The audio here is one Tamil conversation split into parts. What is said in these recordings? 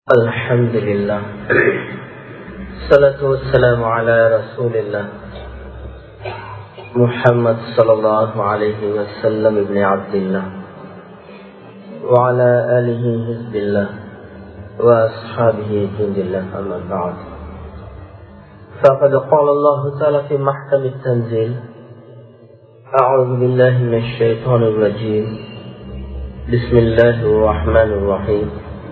الحمد لله الصلاة والسلام على رسول الله محمد صلى الله عليه وسلم ابن عبد الله وعلى آله حزب الله وأصحابه جند الله أما بعد فقد قال الله تعالى في محكم التنزيل أعوذ بالله من الشيطان الرجيم بسم الله الرحمن الرحيم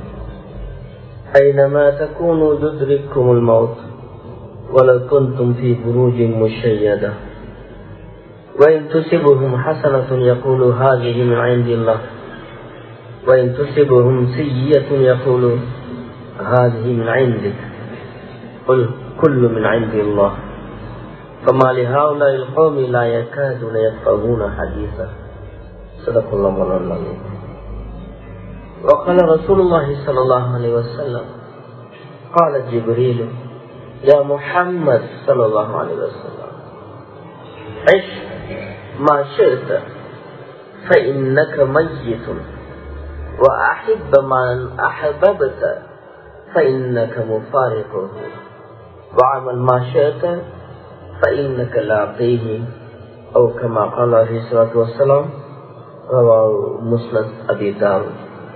أينما تكونوا يدرككم الموت ولو كنتم في بروج مشيدة وإن تصبهم حسنة يقولوا هذه من عند الله وإن تصبهم سيئة يقولوا هذه من عندك قل كل من عند الله فما لهؤلاء القوم لا يكادون يفقهون حديثا صدق الله مولانا العظيم. وقال رسول الله صلى الله عليه وسلم قال جبريل يا محمد صلى الله عليه وسلم عش ما شئت فإنك ميت وأحب من أحببت فإنك مفارقه وعمل ما شئت فإنك لاقيه أو كما قال عليه الصلاة والسلام رواه مسند أبي داود.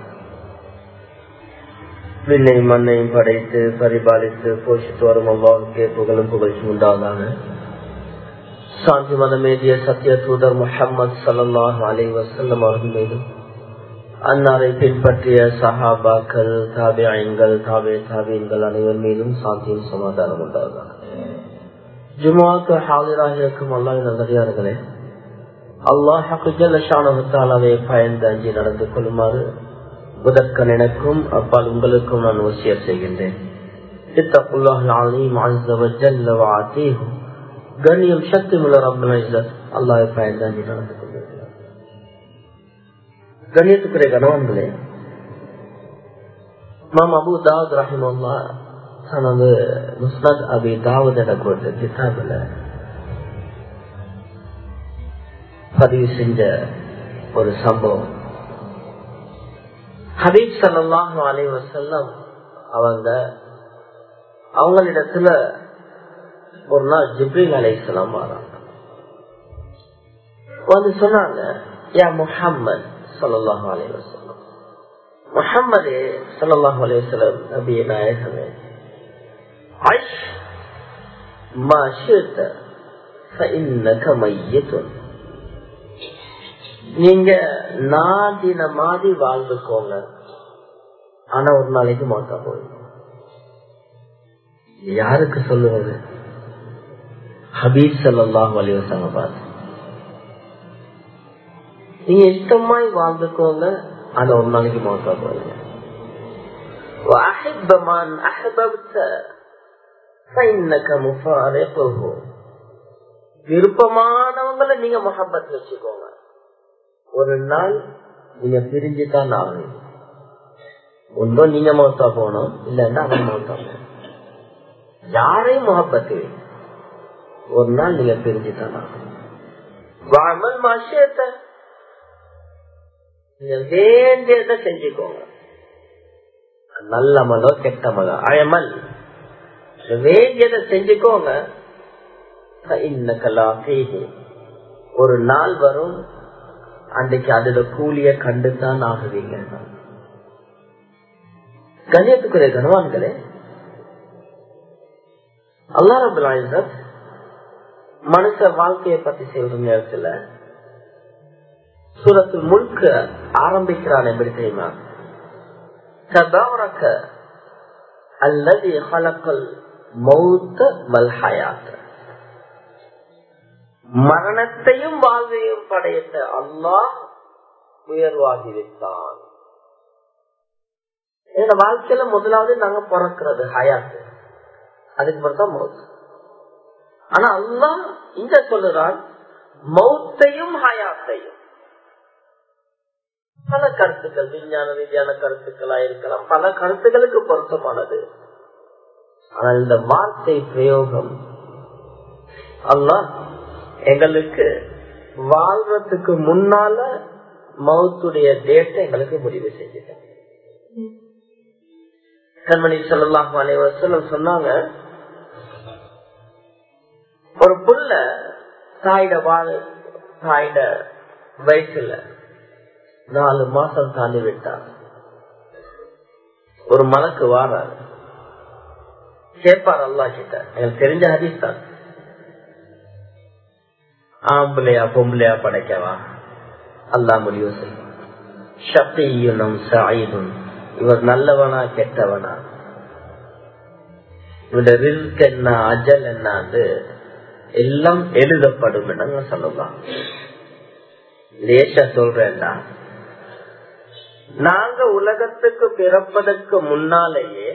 விண்ணை மண்ணையும் படைத்து பரிபாலித்து போஷித்து வரும் அல்லாஹ்வுக்கே புகழும் புகழ்ச்சி உண்டாவதாக. சாந்தி மதமேதிய சத்திய தூதர் முஹம்மது ஸல்லல்லாஹு அலைஹி வஸல்லம் அவர்கள் மீதும் அன்னாரை பின்பற்றிய சஹாபாக்கள் தாபிஈன்கள் தாபீன்கள் அனைவர் மீதும் சாந்தியும் சமாதானம் உண்டாவதாக. ஜும்ஆக்கு ஹாலிராக இருக்கும் அல்லாஹ்வின் நல்லடியார்களே, அல்லாஹ் ஜல்ல ஷானஹு தஆலாவை பயந்து அஞ்சி நடந்து கொள்ளுமாறு முதற்கண் எனக்கும் அப்பால் உங்களுக்கும் நான் வசியத் செய்கின்றேன். கண்ணியம் சக்தி முள்ள ரப்பல் இஸ்ஸத் அல்லாஹ்வை பயந்து அஞ்சி நடந்து கொள்கிறேன். கண்ணியத்துக்குரிய கணவன்களே, இமாம் அபூ தாவூத் ரஹிமஹுல்லாஹ் தனது முஸ்னத் அபி தாவூத் என்ற கிதாபில் பதிவு செஞ்ச ஒரு சம்பவம். ஹபீப் ஸல்லல்லாஹு அலைஹி வஸல்லம் அவங்களிடத்துல ஒரு நாள் ஜிப்ரீல் அலைஹிஸ்ஸலாம் வராங்க. வந்து சொன்னாங்க, யா முஹம்மது ஸல்லல்லாஹு அலைஹி வஸல்லம், முஹம்மதே ஸல்லல்லாஹு அலைஹி வஸல்லம் நபியே நாயகமே, ஐஷ் மா ஷி'த ஃபஇன்னக மய்யித்துன், நீங்க நாதின மாதிரி வாழ்ந்துக்கோங்க, ஆனா ஒரு நாளைக்கு மௌத்தா போய். யாருக்கு சொல்லுவது? ஹபீப் ஸல்லல்லாஹு அலைஹி வஸல்லம் பார்த்து, நீங்க இஷ்டமாய் வாழ்ந்துக்கோங்க, ஆனா ஒரு நாளைக்கு மௌத்தா போய். وَأَحِبَّ مَنْ أَحْبَبْتَ فَإِنَّكَ مُفَارِقُهُ, விருப்பமானவங்களை நீங்க முஹப்பத் வச்சுக்கோங்க, ஒரு நாள் நீங்க பிரிஞ்சுதான் ஆகணும். ஒன்றும் நீங்க மௌத்தா போகணும், இல்லன்னா அவன் மௌத்தா போகணும். யாரையும் முஹப்பத்து ஒரு நாள் நீங்க பிரிஞ்சுதான் ஆகணும். வாமல் மாஷியத்தை, நீங்க வேண்டியதை செஞ்சுக்கோங்க, நல்ல மலோ கெட்ட மலோ அயமல், வேண்டியதை செஞ்சுக்கோங்க. ஒரு நாள் வரும், அன்றைக்கு அதோட கூலிய கண்டுதான் ஆகுவீங்க. கண்ணியத்துக்குரிய கணவான்களே, அல்லாஹ் ரப்பல் இஸ்ஸத் மனுஷ வாழ்க்கையை பத்தி சொல்ற நேரத்துல சூரத்துல் முல்க் ஆரம்பிக்கிறான். எப்படி தெரியுமா? தபாரக அல்லதி ஹலகல் மௌத வல் ஹயாத், மரணத்தையும் வாழ்வையும் படைத்த அல்லாஹ் உயர்வாகிவிட்டான். இந்த வாழ்க்கையில முதலாவது நாங்க பிறக்கிறது ஹயாத், அதுக்கு பிறகுதான் மௌத். ஆனா அல்லாஹ் இங்க சொல்லுறான் மௌத்தையும் ஹயாத்தையும். பல கருத்துக்கள், விஞ்ஞான ரீதியான கருத்துக்களா இருக்கலாம், பல கருத்துக்களுக்கு பொருத்தமானது. ஆனால் இந்த வார்த்தை பிரயோகம் அல்லாஹ் எங்களுக்கு வாழ்றதுக்கு முன்னால மௌத்துடைய டேட்டை எங்களுக்கு முடிவு செஞ்சுட்டேன். கண்மணி ஸல்லல்லாஹு அலைஹி வஸல்லம் சொன்னாங்க, ஒரு புள்ள தாயிட வயிற்றுல 4 மாசம் தாண்டி விட்டார். ஒரு மலக்கு வாராரு, கேட்பார் அல்லாஹ் கிட்ட. எனக்கு தெரிஞ்ச ஹதீஸ் தான். ஆம்பளையா பொம்பளையா படைக்கவா? அல்லாஹ் முடிவு செய்யும். ஷகீயுன் சஈதுன், இவர் நல்லவனா கெட்டவனா, இவருடைய ரிஸ்க் என்ன அஜல் என்ன எல்லாம் எழுதப்படும் என்று சொல்லலாம். லேசா சொல்றேன்டா, நாங்க உலகத்துக்கு பிறப்பதற்கு முன்னாலேயே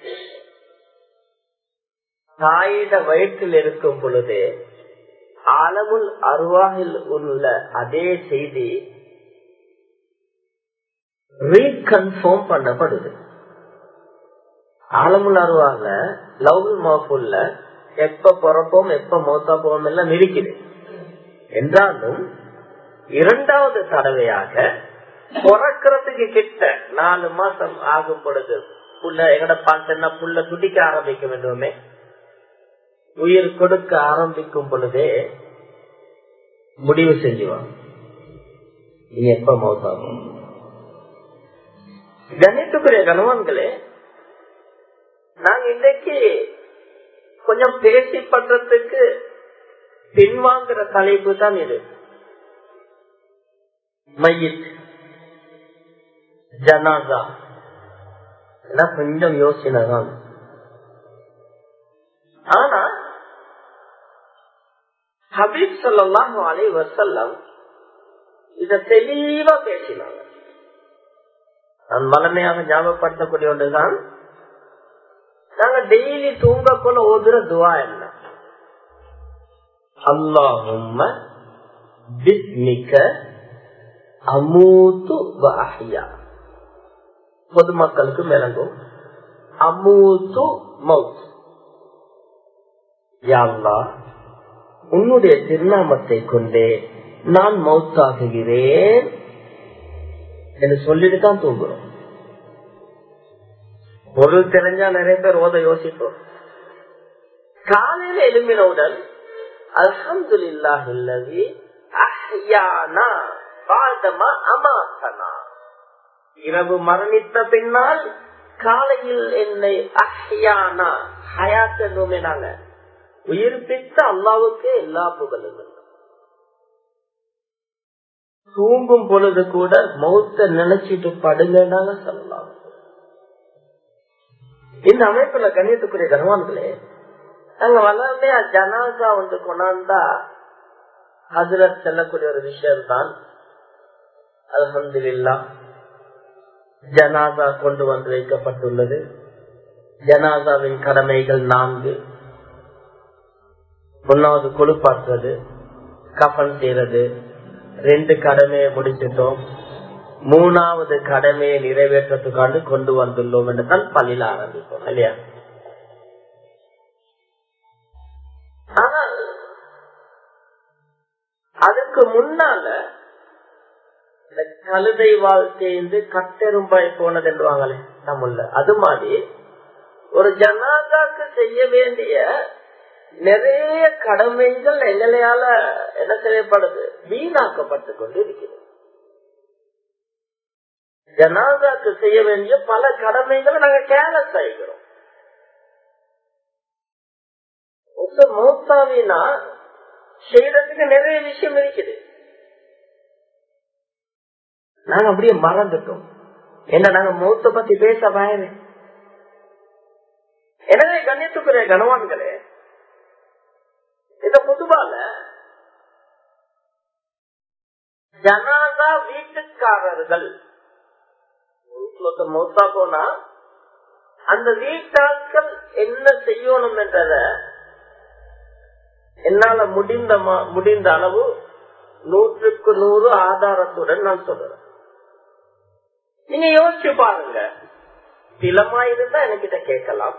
தாயிட வயிற்றில் இருக்கும் பொழுதே ஆலமுல் அர்வாஹில் உள்ள அதே செய்தி ரீகன்ஃபார்ம் பண்ணப்படுது. ஆலமுல் அர்வாஹ்ல லவ்ஹுல் மஹ்ஃபூல்ல எப்ப பிறப்போம் எப்ப மௌத்தா போவோம் எல்லாம் இருக்குது. என்றாலும் 2வது தடவையாக பிறக்கிறதுக்கு கிட்ட 4 மாசம் ஆகும் பொழுது புள்ள எங்கட பார்த்தா புள்ள துடிக்க ஆரம்பிக்க வேண்டுமே, உயிர் கொடுக்க ஆரம்பிக்கும் பொழுதே முடிவு செஞ்சுவாங்க நீ எப்ப மௌத்தாகும். கணித்துக்குரிய கணவன்களே, நாங்க இன்றைக்கு கொஞ்சம் பேசி பண்றதுக்கு பின்வாங்குற தலைப்பு தான் இது. மையித், ஜனாசா கொஞ்சம் யோசனை தான். ஆனா ஹபீப் ஸல்லல்லாஹு அலைஹி வஸல்லம் இத தெளிவா பேசினாங்க. நான் வளமையாக ஞாபகப்படுத்தக்கூடிய ஒன்றுதான், நாங்க டெய்லி தூங்க போல ஓதுற துவா என்ன? அல்லாஹும்ம பிஸ்மிக அமூது வ அஹ்யா. பொதுமக்களுக்கு விளங்கும் அமூது மௌத். யா அல்லாஹ், உன்னுடைய திருநாமத்தை கொண்டே நான் மௌத்தாகுகிறேன் என்று சொல்லிட்டு தான் தூங்குறோம். பொருள் தெரிஞ்சா நிறைய பேர் ஓத யோசிப்போம். காலையில எழும்பினவுடன் அல்ஹம்துலில்லாஹில்லதி அஹ்யானா பஅதமா அமாதனா, இரவு மரணித்த பின்னால் காலையில் என்னை அஹ்யானா ஹயாத் என்னுமே நாங்க உயிர்ப்பித்த அல்லாவுக்கு எல்லா புகழும். தூங்கும் பொழுது கூட மௌத்த நினைச்சிட்டு படுங்க சொல்லலாம். இந்த அமைப்புல கண்ணியத்துக்குரிய கணவான்களே, நாங்க வளர்ந்தே ஜனாசா ஒன்று கொண்டாந்தா ஹஜ்ரத் செல்லக்கூடிய ஒரு விஷயம் தான். அல்ஹம்துலில்லாஹ், ஜனாசா கொண்டு வந்து வைக்கப்பட்டுள்ளது. ஜனாசாவின் கடமைகள் 4. 1வது குளிப்பாற்றுறது, கஃன் செய்யறது. 2 கடமையை முடிச்சிட்டோம். 3வது கடமையை நிறைவேற்றத்துக்காண்டு கொண்டு வந்துள்ளோம் என்றுதான் பள்ளியில ஆரம்பிப்போம் இல்லையா? ஆனால் அதுக்கு முன்னால இந்த கழுதை வாழ்க்கைந்து கட்டெரும்பாய் போனது என்றுவாங்களே தமிழ்ல, அது மாதிரி ஒரு ஜனாதாக்கு செய்ய வேண்டிய நிறைய கடமைகள் எங்களையால என்ன செய்யப்படுது, வீணாக்கப்பட்டு கொண்டு இருக்கிறது. ஜனாதாக்கு செய்ய வேண்டிய பல கடமைகளை நாங்க கேர்லெஸ் ஆகிக்கிறோம். மௌத்தாவினா செய்யறதுக்கு நிறைய விஷயம் இருக்குது, நாங்க அப்படியே மறந்துட்டோம். என்ன நாங்க மௌத்த பத்தி பேச பயனே. எனவே கண்ணியத்துக்குரிய கணவான்களே, இந்த பொதுவால ஜனாதா வீட்டுக்காரர்கள் மௌத்தா போனா அந்த வீட்டாட்கள் என்ன செய்யணும் என்றத என்னால முடிந்த அளவு 100க்கு 100 ஆதாரத்துடன் நான் சொல்றேன். நீங்க யோசிச்சு பாருங்க. திலமா இருந்தா என்கிட்ட கேட்கலாம்.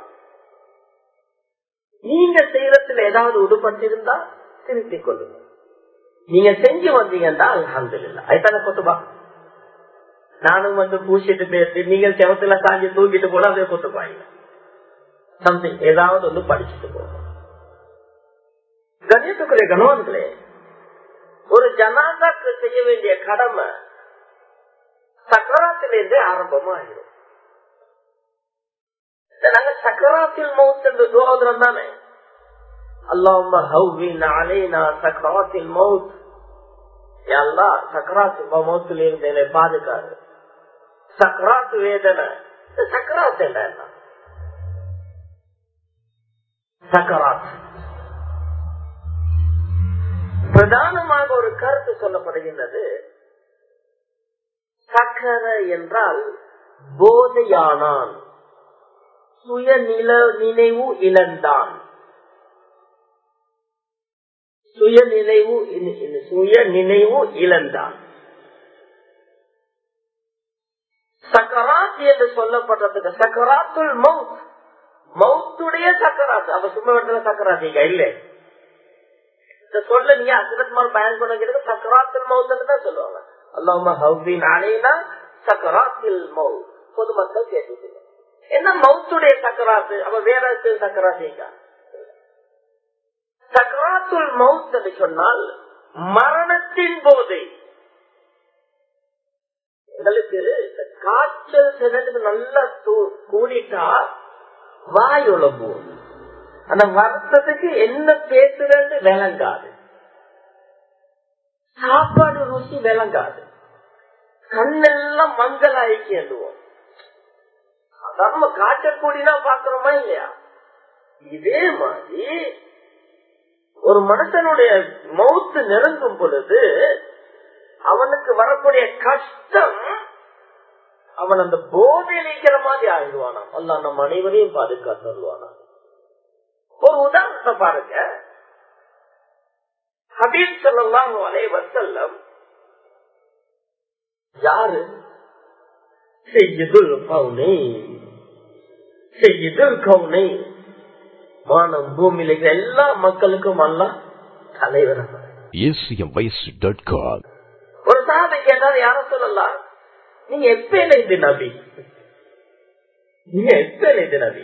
நீங்க செய்யறதுல ஏதாவது உடுபட்டிருந்தா திருத்திக் கொள்ளுங்க. நீங்க செஞ்சு வந்தீங்கன்னா அல்ஹம்துலில்லாஹ். அதுதானே கொத்துபா. நானும் வந்து பூசிட்டு பேசி நீங்கள் செவத்துல சாஞ்சி தூக்கிட்டு போனா அதே கொட்டுப்பாங்க. சம்திங் ஏதாவது வந்து படிச்சுட்டு போகும். கண்ணியத்துக்குரிய கணவன்களே, ஒரு ஜனாதாக்கு செய்ய வேண்டிய கடமை சக்கராத்திலிருந்தே ஆரம்பமாகிடும். நாங்க சக்கராத்தில் மௌத் என்று துஆதுரம் தானே, அல்லாஹும்ம ஹவ்வின் அலைனா சக்கராத்தில் மௌத், யா அல்லாஹ் சக்கராத் மௌத்தில் இருந்து என்னை பாதுகாரு. சக்கராத் வேதனை, சக்கராத் என்ன? சக்கராத் பிரதானமாக ஒரு கருத்து சொல்லப்படுகின்றது. சக்கர என்றால் போதையானான், சுய நினைவு இழந்தான். சுய நினைவு இழந்தான். சக்கராத் என்று சொல்லப்படுறதுக்கு சக்கராத்துல் மௌத், மௌத்துடைய சக்கராத். அப்ப சும்மா இடத்துல சக்கராத் இல்ல, இந்த சொல்ல நீங்க அசிரத்மார் பயன் பண்ண சக்கராத்துல் மௌத் தான் சொல்லுவாங்க. அல்லாஹும்ம ஹவ்வின் அலைனா சக்கராத்துல் மௌத். பொதுமக்கள் கேட்டு என்ன மௌத்துடைய சக்கராத்து, அப்ப வேற சக்கராத்தீங்க. சக்கராத்துல் மௌத் என்று சொன்னால் மரணத்தின் போது எங்களுக்கு காய்ச்சல் சிறகு நல்லா கூடிட்டா வாய் உழம்பும். அந்த வருத்தத்துக்கு என்ன பேசுறது விளங்காது, சாப்பாடு ருசி விளங்காது, கண்ணெல்லாம் மஞ்சள் ஆயிக்கு எழுதுவோம். நம்ம காய்ச்சல் கூடினா பாக்குறோமா இல்லையா? இதே மாதிரி ஒரு மனுஷனுடைய மௌத்து நெருங்கும் பொழுது அவனுக்கு வரக்கூடிய கஷ்டம் அவன் அந்த போதையில் இருக்கிற மாதிரி ஆயிடுவானா. அல்லாஹ் நம்ம அனைவரையும் பாதுகாத்து வருவானா. ஒரு உதாரணத்தை பாருங்க. ஹபீப் ஸல்லல்லாஹு அலைஹி வஸல்லம் யாரு? சையதுல் கௌனைன், வானம் பூமியில எல்லா மக்களுக்கும் அல்லாஹ் தலைவர். ஒரு சஹாபி கேட்டார், யார சொல்லலாம், நீங்க எப்ப இது நபி, நீங்க எப்ப இது நபி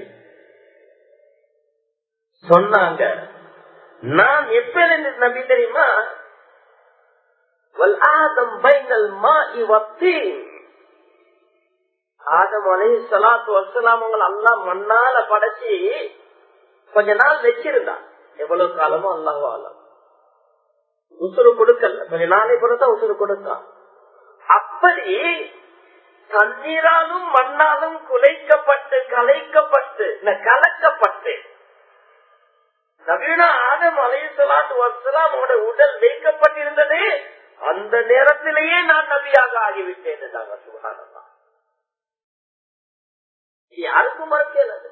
சொன்னாங்க. நான் எப்ப நபி தெரியுமா? ஆதம் அலைஹிஸ்ஸலாத்து வஸ்ஸலாம் அல்லாஹ் மண்ணால படைச்சி கொஞ்ச நாள் வச்சிருந்தான். எவ்வளவு காலமோ அல்லாஹ் ஆலம் உசுறு கொடுக்கல, கொஞ்ச நாளை பொறுத்த உசுறு கொடுத்தான். அப்படி தண்ணீராலும் மண்ணாலும் குலைக்கப்பட்டு கலக்கப்பட்டு நபீனா ஆதம் அலைஹிஸ்ஸலாத்து வஸ்ஸலாம் உடல் வைக்கப்பட்டிருந்தது. அந்த நேரத்திலேயே நான் நபியாக ஆகிவிட்டேன். சுப்ஹானல்லாஹ். யாருக்கும் மறக்கல.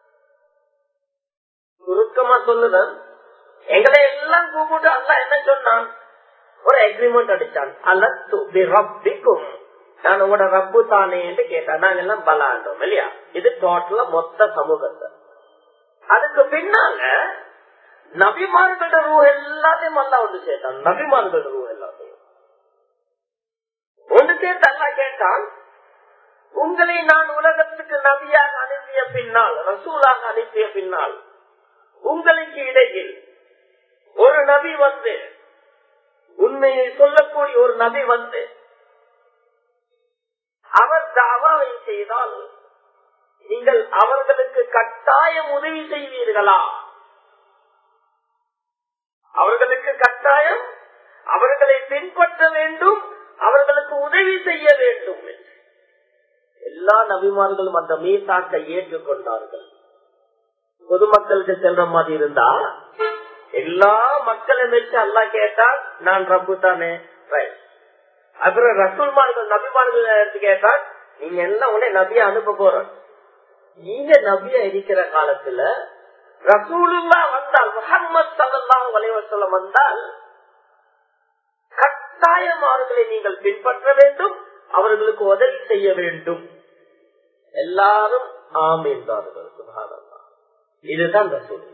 சுருக்கமா சொல்லுதான், எங்களை எல்லாம் கூப்பிட்டு அல்லாஹ் என்ன சொன்னான்? ஒரு அக்ரிமெண்ட் அடிச்சான். அலத்து பி ரப்பிக்கும், நான் உங்களோட ரப்பு தானே என்று கேட்டான். நாங்க எல்லாம் பலாண்டோம் இல்லையா? இது டோட்டலா மொத்த சமூகத்தை. அதுக்கு பின்னால நபிமார்களோட ரூ எல்லாத்தையும் அல்லாஹ் ஒன்று சேர்த்தான். நபிமார்களோட ரூ எல்லாத்தையும் ஒன்று சேர்த்து அல்லாஹ் கேட்டான், உங்களை நான் உலகத்துக்கு நபியாக அனுப்பிய பின்னால், ரசூலாக அனுப்பிய பின்னால், உங்களுக்கு இடையில் ஒரு நபி வந்து, உண்மையை சொல்லக்கூடிய ஒரு நபி வந்து அவர் தாவாவை செய்தால் நீங்கள் அவர்களுக்கு கட்டாயம் உதவி செய்வீர்களா? அவர்களுக்கு கட்டாயம் அவர்களை பின்பற்ற வேண்டும், அவர்களுக்கு உதவி செய்ய வேண்டும். எல்லா நபிமார்களும் அந்த மீசாக்கை ஏற்றுக்கொண்டார்கள். பொதுமக்களுக்கு செல்ற மாதிரி இருந்தா எல்லா மக்களும் வச்சு அல்லாஹ் கேட்டால் நான் ரப்பு தானே. அப்புறம் ரசூல்மார்கள் நபிமார்கள் எடுத்து கேட்டால் நீங்க எல்லாம் உடனே நபியா அனுப்ப போறோம். நீங்க நபியா இருக்கிற காலத்துல ரசூலுல்லாஹ் வந்தால், முஹம்மது ஸல்லல்லாஹு அலைஹி வஸல்லம் வந்தால் கட்டாயம் அவர்களை நீங்கள் பின்பற்ற வேண்டும், அவர்களுக்கு உதவி செய்ய வேண்டும். எல்லாரும் ஆம் என்றார்கள். சுப்ஹானல்லாஹ். இதுதான் ரசூலுல்லாஹ்.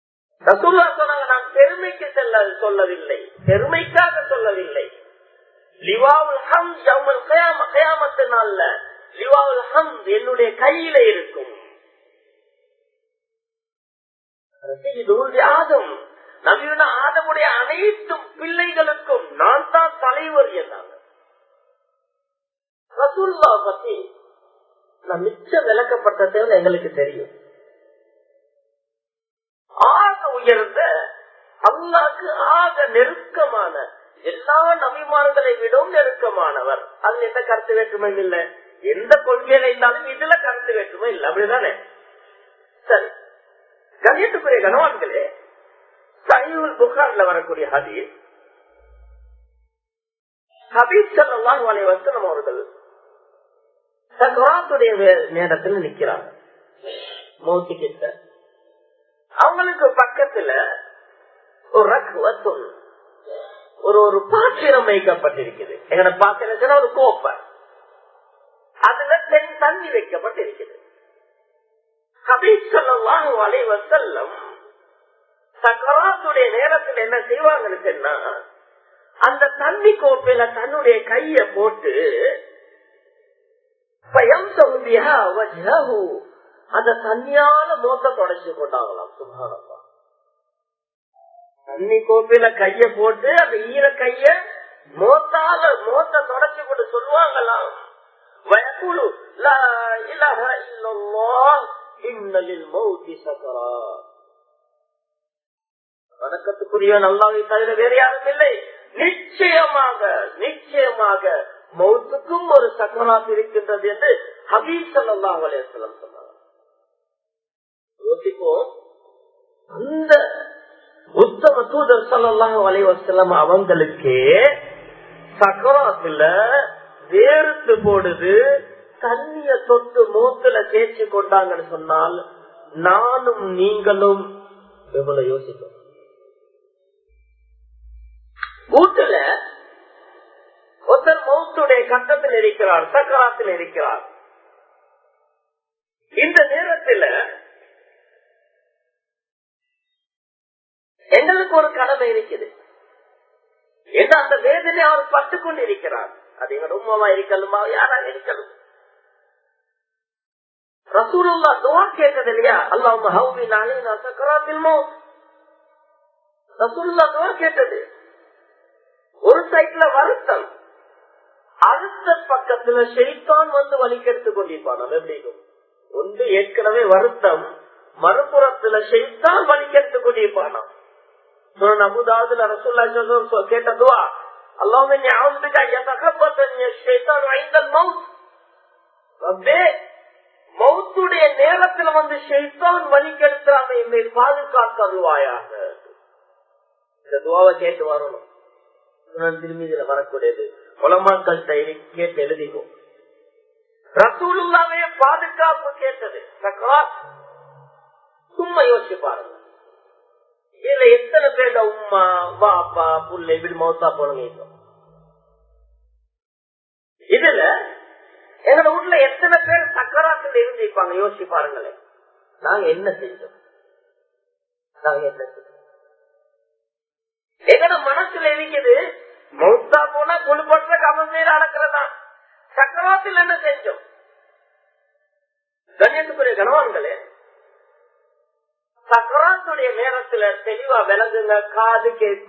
ரசூலுல்லாஹ் சொன்னாங்க, நான் பெருமைக்கு சொல்லவில்லை, பெருமைக்காக சொல்லவில்லை. லிவாவுல் ஹம்த் யௌமல் கியாமத்து நாள்ல லிவாவுல் ஹம்த் என்னுடைய கையில இருக்கும். ஆதம் நபியுடைய ஆதமுடைய அனைத்து பிள்ளைகளுக்கும் நான் தான் தலைவர் என்றாங்க. ரசூலுல்லாஹ் பத்தி மிச்சம் விளக்கப்பட்டது எங்களுக்கு தெரியும். ஆக உயர்ந்த அல்லாஹ்க்கு ஆக நெருக்கமான எல்லா நபிமார்களை விடவும் நெருக்கமானவர். அதுல எந்த கருத்து வேற்றுமையும் இல்லை. எந்த கொள்கையில இருந்தாலும் இதுல கருத்து வேற்றுமை இல்லை. அப்படிதானே? சரி, கண்ணியத்துக்குரிய கனவான்களே, சஹீஹுல் புகாரில வரக்கூடிய ஹதீஸ், ஹபீப் ஸல்லல்லாஹு அலைஹி வஸல்லம் அவர்கள் சக்ராத்துடைய நேரத்தில் நிக்கிறாங்க. மௌத் கிட்ட அவங்களுக்கு பக்கத்துல ஒரு பாத்திரம் வைக்கப்பட்டிருக்குது. எங்கட பாத்திரம் ஒரு கோப்பை, அதுல தண்ணி வைக்கப்பட்டிருக்குது. ஹபீப் ஸல்லல்லாஹு அலைஹி வஸல்லம் சக்ராத்துடைய நேரத்தில் என்ன செய்வாங்கன்னு சொன்னா, அந்த தண்ணி கோப்பையில தன்னுடைய கைய போட்டு அந்த தண்ணியால மோத்த தொடச்சு கொண்டாங்களாம். சுப்ஹானல்லாஹ். தண்ணி கோப்பையில கைய போட்டு அந்த ஈர கைய மோத்த தொடச்சு கொண்டு சொல்லுவாங்களாம், வயகுலு லா இலாஹ இல்லல்லாஹ் இன்னலில் மௌத்தி சக்கராத். வணக்கத்துக்குரியவன் அல்லாஹ்வை தவிர வேறு யாரும் இல்லை. நிச்சயமாக மௌத்துக்கும் ஒரு சக்கராத் இருக்கின்றது என்று ஹபீப் ஸல்லல்லாஹு அலைஹி வஸல்லம் சொன்னாங்க. யோசிப்போம், அந்த உத்தம தூதர் ஸல்லல்லாஹு அலைஹி வஸல்லம் அவங்களுக்கே சக்கராத்துல வேர்த்து போடுது, தண்ணிய தொட்டு மூத்துல தேய்ச்சி கொண்டாங்கன்னு சொன்னால் நானும் நீங்களும் எவ்வளவு யோசிப்போம். வீட்டுல ஒருத்தர் மௌத்துடைய கட்டத்தில் இருக்கிறார், சக்கராத்தில் இருக்கிறார். இந்த நேரத்தில் எங்களுக்கு ஒரு கடமை இருக்குது. அந்த வேதனை அவர் பட்டுக் கொண்டு இருக்கிறார். அது எங்க உம்மாவா இருக்கலுமா, யாராக இருக்கலும். ரசூலுல்லாஹ் துஆ கேட்டது இல்லையா, அல்லாஹும்ம ஹவ்வின் அலைனா சக்கராத்தில் மௌத். ரசூலுல்லாஹ் துஆ கேட்டது. ஒரு சைட்ல வருத்தம், அடுத்த பக்கத்துல ஷைத்தான் வந்து வலிக்கெடுத்துக் கொண்டிருப்பான். எப்படி ஒன்று ஏற்கனவே வருத்தம், மறுபுறத்துல ஷைத்தான் வலிக்கெடுத்துக் கொண்டிருப்பானா. அபுதாபுல ரசூலுல்லாஹ் கேட்ட துஆ, அல்லாஹும்ம இன்னி அஊது பிக யதகப்பதனி ஷைத்தான் இன்தல் மௌத். ரப்பே, மௌத்துடைய நேரத்துல வந்து ஷைத்தான் வலிக்கெடுத்துறாம என்னை பாதுகாத்தருவாயாக. இந்த துஆவை கேட்டு வரணும். திருமதியில வரக்கூடியது உலமாக்கள் கேட்டு எழுதிக்கும். ரசூலுல்லாஹ்வே பாதுகாப்பு கேட்டது சக்கராத். சும்மா யோசிச்சு பாருங்க, இதுல எத்தனை பேர் உம்மா பாப்பா புள்ளை இப்படி மௌத்தா போனீங்க. இதுல எங்க வீட்டுல எத்தனை பேர் சக்கராத்துல இருந்திருப்பாங்க யோசிச்சு பாருங்களேன். நாங்க என்ன செஞ்சோம்? எங்கட மனசுல இருக்குது, மௌத்தா போனா குளிப்பட்ட கமசையில அடக்கிறதா. சக்கராத்தில் என்ன செஞ்சோம்? கண்ணியத்துக்குரிய கணவான்களே, சக்கராத்துடைய நேரத்துல தெளிவா விளங்குங்க. காது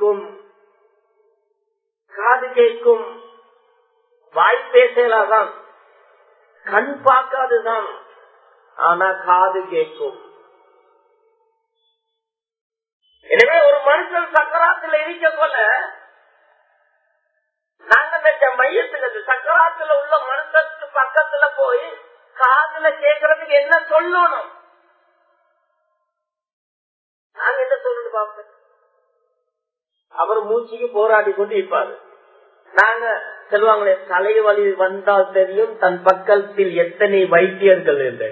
கேட்கும், வாய் பேசலாதான், கண் பார்க்காதுதான், ஆனா காது கேட்கும். எனவே ஒரு மனுஷன் சக்கராத்துல இருக்க போல நாங்க மையத்துக்கு சக்கராத்துல உள்ள மனுஷனுக்கு பக்கத்துல போய் காதுல கேட்கறதுக்கு என்ன சொல்லணும்? நாங்க என்ன சொல்லணும் பாப்போம். அவர் மூச்சுக்கு போராடி கொண்டு இருப்பாரு. நாங்க சொல்லுவாங்களே, தலைவலி வந்தால் தெரியும் தன் பக்கத்தில் எத்தனை வைத்தியர்கள் என்று.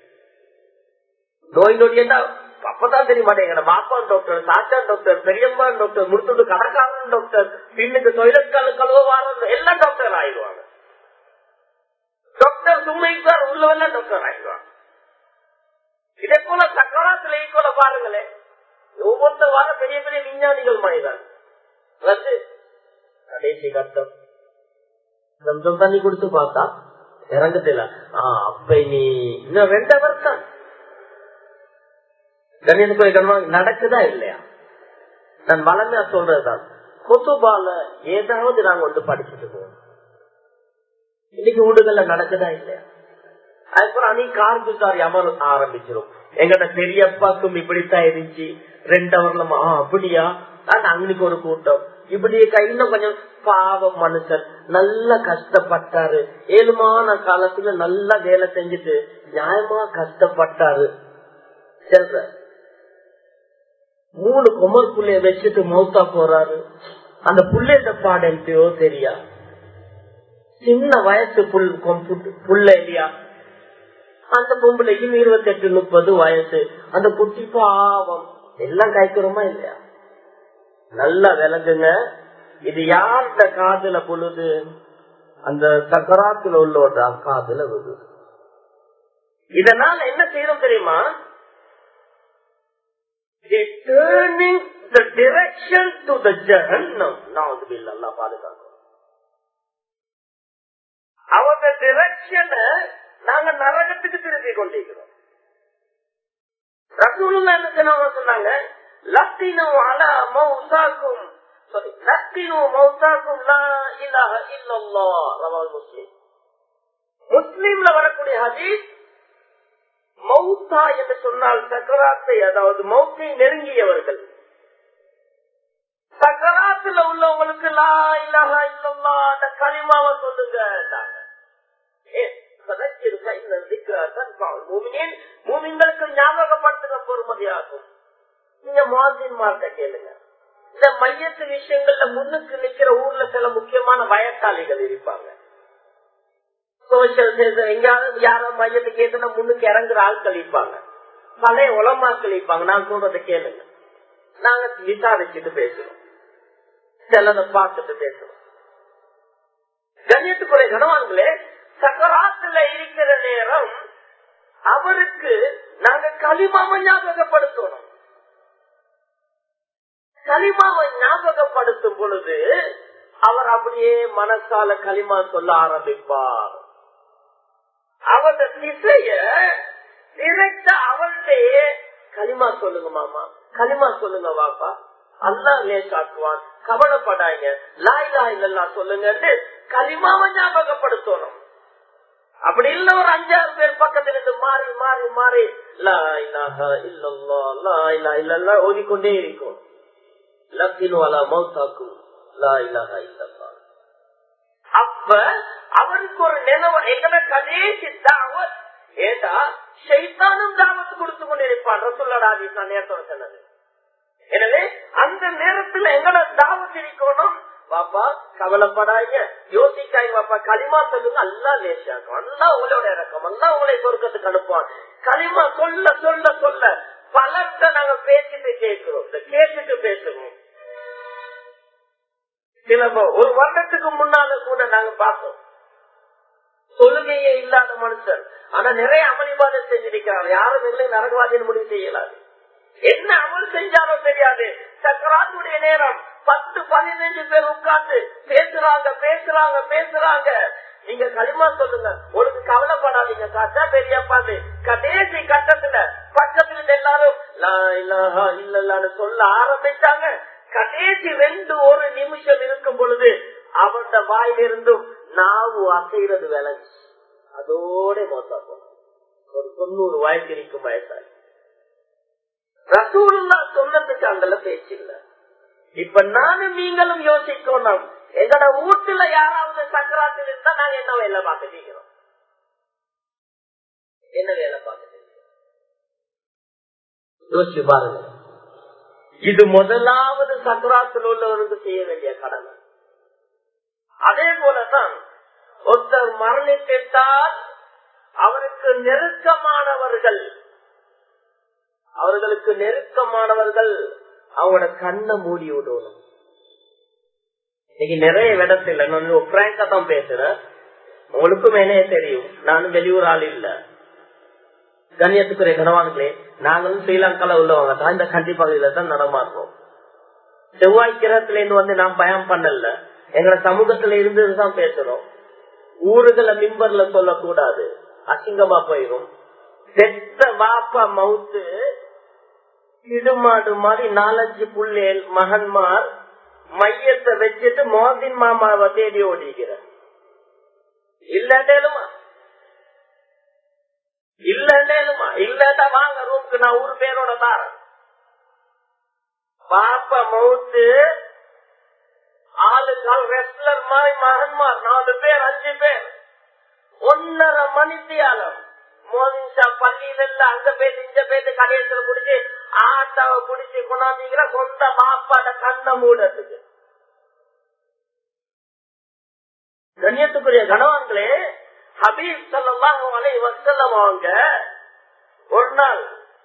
நோய் நொடி என்ன அப்பதான் தெரிய மாட்டேங்கிற. பாப்பான் டாக்டர், சாச்சான் டாக்டர், பெரியம்மான் டாக்டர், முடுத்துட்டு கடைக்காரன் டாக்டர், பின்னுக்கு தொழிலட் கழுவாரன் எல்லாம் டாக்டர் ஆயிடுவாங்க. டாக்டர் சும்மைக்கார் உள்ளவெல்லாம் டாக்டர் ஆயிடுவாங்க. இதே போல சக்கராத்துல ஈக்குவல பாருங்களேன், ஒவ்வொருத்த வார பெரிய பெரிய விஞ்ஞானிகள் மாதிரிதான் வந்து கடைசி கட்டம் கொஞ்சம் தண்ணி கொடுத்து பார்த்தா இறங்குதில்ல. அப்ப நீ இன்னும் 2 hours தான். கண்ணியத்துக்கு நடக்குதா இல்லையா? நான் வளமையா சொல்றதுதான். கொத்துபால ஏதாவது நாங்க வந்து படிச்சுட்டு போவோம். இன்னைக்கு வீடுகள்ல நடக்குதா இல்லையா? அதுக்கப்புறம் அன்னைக்கு கார்குசாரி அமர் ஆரம்பிச்சிடும். எங்கட பெரியப்பாக்கும் இப்படித்தான் இருந்துச்சு 2 hourல. அப்படியா? அன்னைக்கு ஒரு கூட்டம் இப்படி இன்னும் கொஞ்சம் பாவம் மனுஷன் நல்லா கஷ்டப்பட்டாரு. 7 காலத்துல நல்லா வேலை செஞ்சுட்டு நியாயமா கஷ்டப்பட்டாரு. சொல்ற 3 குமர் புள்ளைய வச்சுட்டு மௌத்தா போறாரு. அந்த புள்ளைய பாடோ தெரியா? சின்ன வயசு புள்ள இல்லையா? அந்த பொம்பளைக்கும் 28-30 வயசு. அந்த குட்டி பாவம் எல்லாம் கைக்கிறோமா இல்லையா? நல்லா விளங்குங்க. இது யார்ட காதுல பொழுது? அந்த சக்கராத்துல உள்ளோட காதுல விழுது. இதனால என்ன செய்யணும் தெரியுமா? Turning the direction to the Jahannam. நவுதுபில்லாஹ், அல்லாஹ் பாதுகாக்கும். அவங்க டிரெக்ஷனை நாங்க நரகத்துக்கு திருப்பி கொண்டிருக்கிறோம். ரசூலுல்லாஹ் என்ன சொன்னாங்க? லத்தினு அலா மௌசாக்கும், லத்தினு மௌசாக்கும் லா இலாஹ இல்லல்லாஹ். ரவாஹு முஸ்லிம். முஸ்லிம்ல வரக்கூடிய ஹதீஸ், மௌத்தா என்று சொன்னால் சக்கராத்தை, அதாவது மௌத்தை நெருங்கியவர்கள். சக்கராத்துல உள்ளவங்களுக்கு லா இலாஹ இல்லல்லாஹ் அந்த கலிமாவை சொல்லுங்க. மூமின்களுக்கு ஞாபகப்படுத்துற பொறுமதியாகும். நீங்க முஅஸ்ஸின்மார்ட்ட கேளுங்க. இந்த மையத்து விஷயங்கள்ல முன்னுக்கு நிக்கிற ஊர்ல சில முக்கியமான வயசாளிகள் இருப்பாங்க. சோசியல் எங்கேயாவது யாரோ மையத்துக்கு ஏற்ற முன்னுக்கு இறங்குற ஆட்கள் இருப்பாங்க. பழைய உலமாக்கள் இருப்பாங்க. நான் சொல்றதை கேளுங்க. நாங்க விசாரிச்சுட்டு பேசுறோம், சிலதை பார்த்துட்டு பேசுறோம். கண்ணியத்துக்குரிய கணவான்களே, சக்கராத்துல இருக்கிற நேரம் அவருக்கு நாங்க களிமாவை ஞாபகப்படுத்தணும். களிமாவை ஞாபகப்படுத்தும் பொழுது அவர் அப்படியே மனசால களிமா சொல்ல ஆரம்பிப்பார். அவரோட திசைய டிரெக்டா அவர்கிட்டயே களிமா சொல்லுங்க மாமா, களிமா சொல்லுங்க வாப்பா, அல்லாஹ் லேசாக்குவான், கவலைப்படாங்க, லா இலாஹ இல்லல்லாஹ் சொல்லுங்க களிமாவை ஞாபகப்படுத்தணும். அப்படி இல்ல ஒரு 5-6 பேர் பக்கத்துல இருந்து மாறி மாறி மாறி லா இலாஹ இல்லல்லாஹ் லா இலாஹ இல்லல்லாஹ் ஓதிக்கொண்டே இருக்கும். லத்தினு அலா மௌதாக்கும் லா இலாஹ இல்லல்லாஹ். அப்ப அவருக்கு ஒரு நினைவு, எங்கட கடைசி தாவத். ஏதா ஷைத்தானும் தாவத்து கொடுத்து கொண்டிருப்பான். ரசூலுல்லாஹ் ஹதீஸ் நேரத்தோட சொன்னது. எனவே அந்த நேரத்துல எங்கட தாவத் இருக்கணும். பாப்பா கவலைப்படாங்க, யோசிக்காய் பாப்பா, களிமா சொல்லுங்க, அல்லாஹ் லேசாக்கும், அல்லாஹ் உங்களோட இறக்கம், அல்லாஹ் உங்களை சொர்க்கத்துக்கு அனுப்புவான். களிமா சொல்ல சொல்ல சொல்ல பலர்த்த நாங்க பேசிட்டு கேட்கிறோம், கேட்டுட்டு பேசுறோம். சில ஒரு வருடத்துக்கு முன்னால கூட நாங்க பார்த்தோம், தொழுகையே இல்லாத மனுஷன், ஆனா நிறைய அமளிவாத செஞ்சிருக்கிறார். யாரும் இல்லை நரகவாதின்னு முடிவு செய்யலாது. என்ன அமல் செஞ்சாலும் தெரியாது. சக்கராத்துடைய நேரம் 10-15 பேர் உட்கார்ந்து பேசுறாங்க பேசுறாங்க பேசுறாங்க. நீங்க களிமா சொல்லுங்க, உங்களுக்கு கவலைப்படாதீங்க காட்டா பெரியப்பாது. கடைசி கட்டத்துல பக்கத்துல எல்லாரும் லா இலாஹ இல்லல்லாஹ்னு சொல்ல ஆரம்பிச்சாங்க. கடைசி 2-1 நிமிஷம் இருக்கும் பொழுது அவருடைய வாயிலிருந்தும் நாவு அசைறது விளங்கு. அதோட மோசம் ஒரு 90 வயசு இருக்கும் வயசாளி. ரசூலுல்லாஹ் சொன்னதுக்கு அங்கெல்லாம் பேச்சு இல்ல. இப்ப நானும் நீங்களும் யோசிக்கணும், எங்கட வீட்டுல யாராவது சக்கராத்தில் இருந்தா நாங்க என்ன வேலை பார்த்துட்டீங்க, என்ன வேலை பார்த்துட்டீங்க யோசிச்சு பாருங்க. இது முதலாவது சக்கராத்தில் உள்ளவருக்கு செய்ய வேண்டிய கடமை. அதே போலதான் ஒருத்தர் மரணித்தால் அவருக்கு நெருக்கமானவர்கள், அவர்களுக்கு நெருக்கமானவர்கள் அவங்களோட கண்ணை மூடி விடணும். இன்னைக்கு நிறைய இடத்துல நான் பிராங்கா தான் பேசுறேன், உங்களுக்கும் என்னையே தெரியும், நானும் வெளியூர் ஆள் இல்ல. கண்ணியத்துக்குரிய கனவான்களே, நாங்களும் ஸ்ரீலங்கால உள்ளவங்க தான், இந்த கண்டி பகுதியில தான் நடமாடுறோம். செவ்வாய் கிரகத்துல இருந்து வந்து நாம் பயம் பண்ணல, எங்களை சமூகத்துல இருந்துதான் பேசுறோம். ஊருகளை மிம்பர்ல சொல்லக்கூடாது, அசிங்கமா போயிடும். செத்த பாப்பா மவுத்து இடுமாடு மாதிரி 4-5 புள்ளேல் மகன்மார் மையத்தை வச்சுட்டு மோதின் மாமாவை தேடி ஓடிக்கிற இல்லடேலுமா இல்லடா வாங்க ரூமுக்கு நான் ஊர் பேரோட தாரன். பாப்பா மவுத்து ஆளுக்கால் ரெஸ்லர் மாதிரி மகன்மார் 4 பேர் 5 பேர் 1.5 மணித்தியாலம் மோதின்ஷா பள்ளியில இல்ல அங்க போயிட்டு இங்க போயிட்டு கடையத்துல குடிச்சு ஆட்டாவை குடிச்சு கொண்டாந்தீங்கிற சொந்த பாப்பாட கண்ண மூடத்துக்கு. கண்ணியத்துக்குரிய கணவன்களே, ஹபீப் ஸல்லல்லாஹு அலைஹி வஸல்லம் அவங்க ஒரு நாள்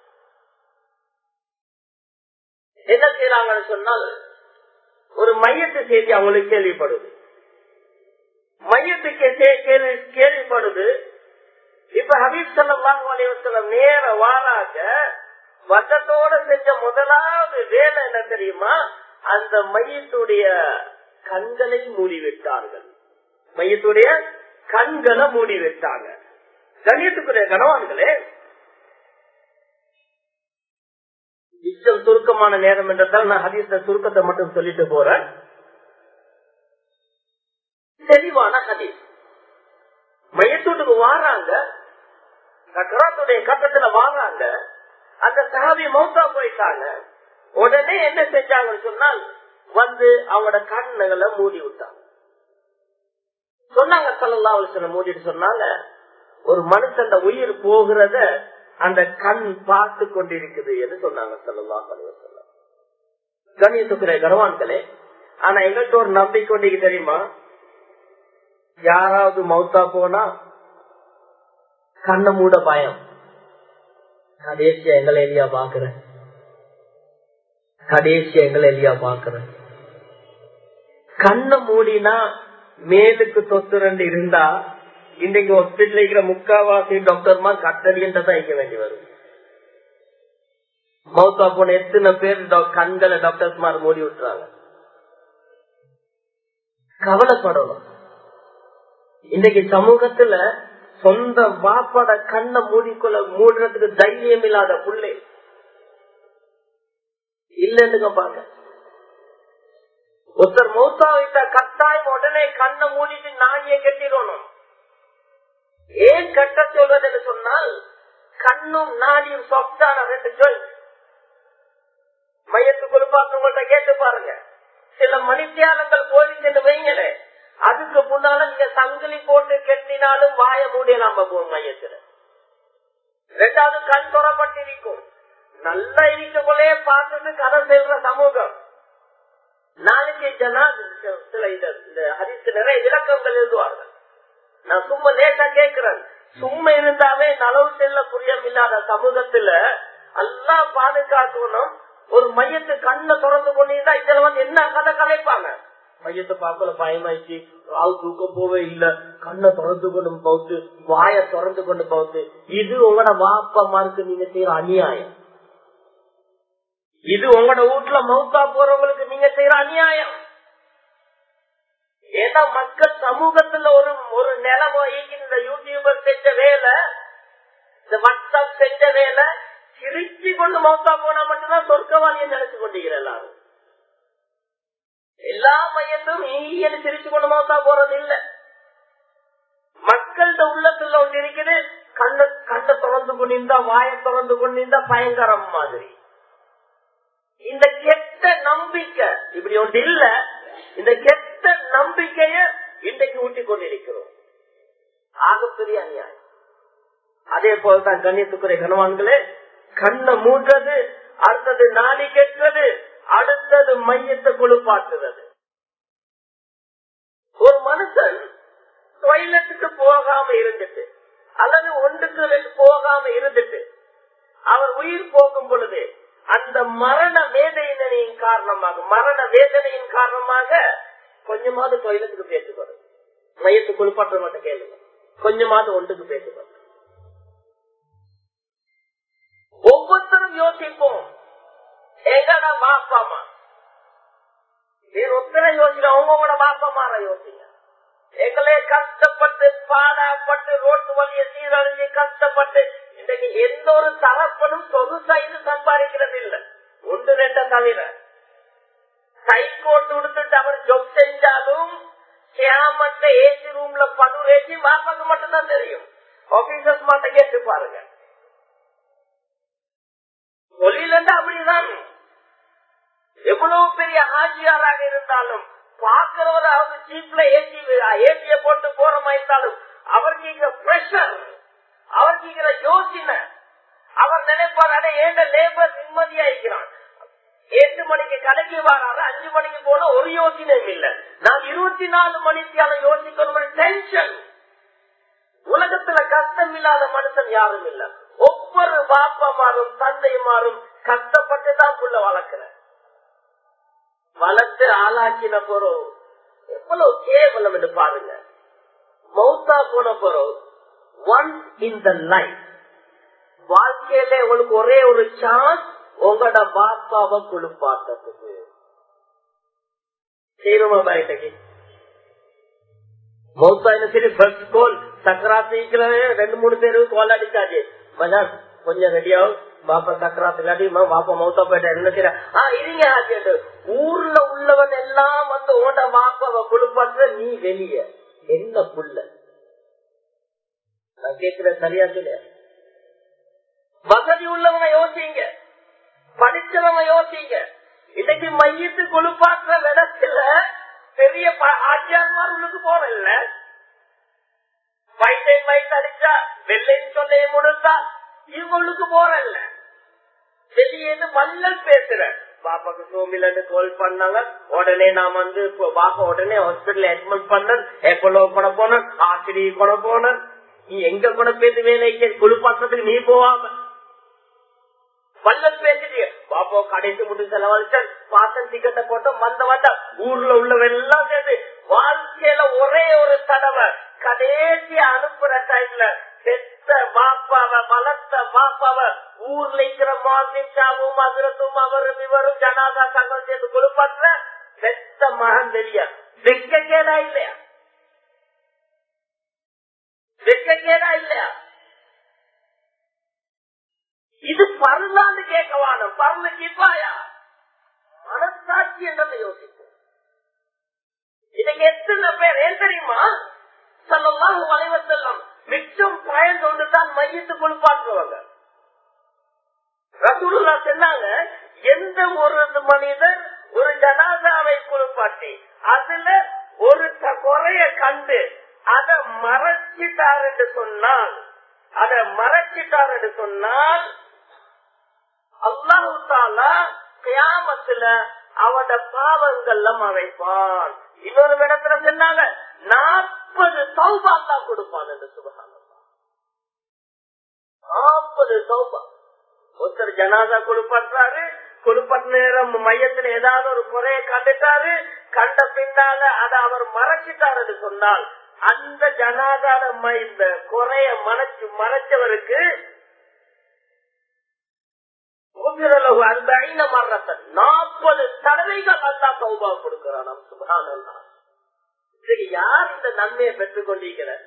என்ன செய்யறாங்கன்னு சொன்னால், ஒரு மையத்து செய்தி அவங்களுக்கு கேள்விப்படுது. மையத்துக்கு கேள்விப்படுது. இப்ப ஹபீப் ஸல்லல்லாஹு அலைஹி வஸல்லம் நேர வாராக வசத்தோட செஞ்ச முதலாவது வேலை என்ன தெரியுமா? அந்த மையத்துடைய கண்களை மூடிவிட்டார்கள். மையத்துடைய கண்களை மூடிவிட்டாங்க. கண்ணியத்துக்குரிய கணவான்களே, சுருக்கமான நேரம் என்றதால் நான் ஹதீஸ்ல சுருக்கத்தை மட்டும் சொல்லிட்டு போறேன். தெளிவான ஹதீஸ். மையத்தூட்டுக்கு வாராங்க, சக்கராத்துடைய கட்டத்துல வாராங்க. அந்த சஹாபி மௌத்தா போயிட்டாங்க. உடனே என்ன செஞ்சாங்கன்னு சொன்னால், வந்து அவங்களோட கண்ணுகளை மூடி விட்டாங்க. சொன்னாங்க ஸல்லல்லாஹு அலைஹி வஸல்லம் மூடிட்டு சொன்னாங்க, ஒரு மனுஷன் உயிர் போகிறத அந்த கண் பார்த்து கொண்டிருக்குது என்று சொன்னாங்க ஸல்லல்லாஹு அலைஹி வஸல்லம். கண்ணியத்துக்குரிய கணவான்களே, ஆனா எங்கள்கிட்ட ஒரு நம்பிக்கை தெரியுமா? யாராவது மௌத்தா போனா கண்ண மூட பயம். கடைசியா எங்களை எலியா பாக்குறேன், கண்ண மூடினா மேலுக்கு தொத்துரண்டு இருந்தா இன்னைக்கு ஹாஸ்பிட்டல் இருக்கிற முக்காவாசி டாக்டர்மார் கட்டடின்றதான் இங்க வேண்டி வரும். மௌத்தா போன எத்தனை பேர் கண்களை டாக்டர்மார் மூடி விட்டுறாங்க. கவலைப்படணும். இன்னைக்கு சமூகத்துல சொந்த வாப்பாட கண்ணை மூடுறதுக்கு தைரியம் இல்லாத புள்ளை இல்லன்னு பாங்க. ஒருத்தர் மௌத்தா வைத்த கட்டாயம் உடனே கண்ணை மூடிட்டு நாயை கட்டிடணும். ஏன் கட்ட சொல்றதுன்னு சொன்னால், கண்ணும் நாடியும் சாஃப்டான 2 ஜாயிண்ட். மையத்து குழுப்பாக்கங்கள்ட்ட கேட்டு பாருங்க. சில மணித்தியாலங்கள் போயிட்டு வைங்களே, அதுக்கு முன்னால நீங்க சங்கிலி போட்டு கெட்டினாலும் வாய மூடிய நாம போவோம் மையத்துல. 2வது கண் தொடப்பட்டிருக்கும். நல்லா இருக்கக்குள்ளே பார்த்துட்டு கதை செல்ற சமூகம். நாளைக்கு சில இந்த ஹதீஸ்க்கு நிறைய விளக்கங்கள் எழுதுவார்கள். நான் சும்மா லேட்டா கேட்கிறேன். சும்மா இருந்தாவே நலவு செல்ல புரியம் இல்லாத சமூகத்துல எல்லாம் பாதுகாக்கணும். ஒரு மையத்து கண்ணை திறந்து கொண்டிருந்தா இதுல வந்து என்ன கதை கலைப்பாங்க. மையத்தை பார்க்கல பயமாயிடுச்சு, ஆள் தூக்கம் போவே இல்ல, கண்ணை திறந்து கொண்டு போத்து, வாய திறந்து கொண்டு போத்து. இது உங்களோட வாப்பமாருக்கு நீங்க செய்யற அநியாயம். இது உங்களோட வீட்டுல மௌத்தா போறவங்களுக்கு நீங்க செய்யற அநியாயம். ஏன்னா மக்கள் சமூகத்துல ஒரு நிலைமை இந்த யூடியூபர் செஞ்ச வேலை, இந்த வாட்ஸ்அப் செஞ்ச வேலை, சிரிச்சு கொண்டு மௌத்தா போனா மட்டும்தான் சொர்க்கவாதியை நினைச்சு கொண்டிருக்கிற எல்லாரும். எல்லா மையத்தும் ஈயன்னு சிரிச்சு கொண்டு மௌத்தா போறது இல்ல. மக்கள்கிட்ட உள்ளத்துல ஒன்று இருக்குது, கண்ணை திறந்து கொண்டிருந்தா வாய திறந்து கொண்டிருந்தா பயங்கரம் மாதிரி. இந்த கெட்ட நம்பிக்கை இப்படி ஒன்று இல்ல. இந்த கெட்ட நம்பிக்கைய இன்றைக்கு ஊட்டிக் கொண்டிருக்கிறோம். ஆகப்பெரிய அநியாயம். அதே போலதான் கண்ணியத்துக்குரிய கணவான்களே, கண்ணை மூடுறது, அடுத்தது நாளி கெட்டுறது, அடுத்தது மையத்தை குளிப்பாட்டுறது. ஒரு மனுஷன் டாய்லெட்டுக்கு போகாம இருந்துட்டு அல்லது ஒன்றுக்கு போகாம இருந்துட்டு அவர் உயிர் போகும் பொழுது அந்த மரண வேதனையின் காரணமாக கொஞ்சமாவது டாய்லெட்டுக்கு பேசுவாரு. மையத்து குளிப்பாட்ட மட்டும் கேளுங்க, கொஞ்சமாவது ஒன்றுக்கு பேசுவார். ஒவ்வொருத்தரும் யோசிப்போம், எங்கடா பாப்பாமா வேற ஒத்தனை யோசிக்க, அவங்களோட பாப்பமார யோசிங்க. எங்களே கஷ்டப்பட்டு பாடாப்பட்டு ரோட்டு வழியை சீரழிஞ்சு கஷ்டப்பட்டு இன்றைக்கு எந்த ஒரு தரப்பனும் சொகுசா இது சம்பாதிக்கிறது இல்லை. ஒன்று ரெண்ட தவிர கைகோட்டு உடுத்துட்டு அவர் ஜொப் செஞ்சாலும் சேமண்ட ஏசி ரூம்ல பணு ஏசி வாப்பாக்கு மட்டும்தான் தெரியும். ஆபீசர்ஸ் மட்டும் கேட்டு பாருங்க. தொழிலண்டா அப்படிதான். எவ்வளவு பெரிய ஆட்சியாராக இருந்தாலும் பாக்குறவர் அவங்க சீப்ல ஏசிய போட்டு போற மாதிரி இருந்தாலும் அவருக்கு பிரஷர், அவருக்கு யோசனை. அவர் நினைப்பாரு ஏண்ட லேபர் நிம்மதியா இருக்கிறான். 8 மணிக்கு கடைக்கு வராரு, 5 மணிக்கு போன ஒரு யோசனையும் இல்ல. நான் 24 மணிக்கான யோசிக்கணும் டென்ஷன். உலகத்துல கஷ்டம் இல்லாத மனுஷன் யாரும் இல்ல. ஒவ்வொரு பாப்பமாரும் தந்தைமாரும் கஷ்டப்பட்டுதான் புள்ள வளர்க்கிற வளர்த்து ஆளாக்கின போறோம். எவ்வளவு கேவலம் என்று பாருங்க. மௌத்தா போன போறோம். ஒன்ஸ் இன் த லைஃப், வாழ்க்கையில உங்களுக்கு ஒரே ஒரு சான்ஸ் உங்களோட பாப்பாவை குளிப்பாட்டத்துக்கு. செய்யணுமா பாயிட்டக்கு மௌத்தா சரி ஃபர்ஸ்ட் கோல் சக்கராத்து 2-3 பேருக்கு கோல் அடிச்சாச்சு. மஜான் கொஞ்சம் ரெடியாவும் பாப்பா சக்கராத்து இல்லாட்டி பாப்பா மௌத்தா போயிட்டா என்ன செய்ய இருங்க ஆச்சு. ஊர்ல உள்ளவன் எல்லாம் வந்து ஓட பாப்பாவை குளிப்பாட்டுற, நீ வெளிய என்ன புள்ள? நான் கேட்கிறேன் சரியா சொல்ல. வசதி உள்ளவங்க யோசிங்க, படிச்சவங்க யோசிங்க. இன்னைக்கு மையத்து குளிப்பாட்டுற விடத்துல பெரிய ஆட்சியார்மார்களுக்கு போறல. வயிற்று அடிச்சா வெள்ளைன்னு சொல்ல முடிச்சா இவங்களுக்கு போறல. வெளியேன்னு மல்லல் பேசுற பாப்பாக்கு சோமிலன்னு கால் பண்ணாங்க. உடனே நான் வந்து பாப்பா உடனே ஹாஸ்பிட்டல் அட்மிட் பண்ண, எப்போ கூட போன ஆசிரியர் கூட போன. நீ எங்க கூட பேச வேலை குளிப்பாட்டுறதுக்கு நீ போவாம வல்லல் பேசிட்டு பாப்பா கடைசி முடி செலவழிச்ச பாசன் டிக்கெட்டை போட்டு வந்த ஊர்ல உள்ளவெல்லாம் சேர்ந்து வாழ்க்கையில ஒரே ஒரு தடவை கடைசி அனுப்புற டைம்ல பெத்த பாப்பாவை வளர்த்த பாப்பாவை ஊர்ல இருக்கிற மாசிச்சாவும் அதிரத்தும் அவரும் இவரும் ஜனாதா சங்கம் சேர்ந்து குளிப்பாட்டுற பெத்த மகன் தெரியா வெக்க கேடா இல்லையா? வெக்க கேடா இல்லையா? இது பருளான்னு கேட்கவான பருளு கிப்பாயா? மனசாட்சி என்னன்னு யோசிப்போம். இதுக்கு எத்தனை பேர் ஏன் தெரியுமா? ஸல்லல்லாஹு அலைஹி வஸல்லம் மிச்சம் பயந்து ஒன்றுதான் மையத்து குளிப்பாட்டுவாங்க. ரசூலுல்லாஹ் சொன்னாங்க, எந்த ஒரு மனிதர் ஒரு ஜனாசாவை குளிப்பாட்டி அதுல ஒரு குறைய கண்டு அதை மறைச்சிட்டார் என்று சொன்னால் அல்லாஹ் தஆலா கியாமத்துல அவட பாவங்கள்ல மறைப்பான். இன்னொரு இடத்துல சொன்னாங்க 40 தௌபா தான் கொடுப்பான் என்று. சுப்ஹானல்லாஹ், 40 தௌபா. ஒருத்தர் ஜனாதா குளிப்பாட்டுறாரு, குளிப்பாட்டு நேரம் மையத்துல ஏதாவது ஒரு குறைய கண்டுட்டாரு, கண்ட பின்னால அதை அவர் மறைச்சிட்டார் என்று சொன்னால் அந்த ஜனாதார இந்த குறைய மறைச்சவருக்கு 40 தடவைகள் அல்லாஹ் தௌபா கொடுக்கிறான். சுப்ஹானல்லாஹ். இதுக்கு யார் இந்த நன்மையை பெற்றுக் கொண்டிருக்கிறார்?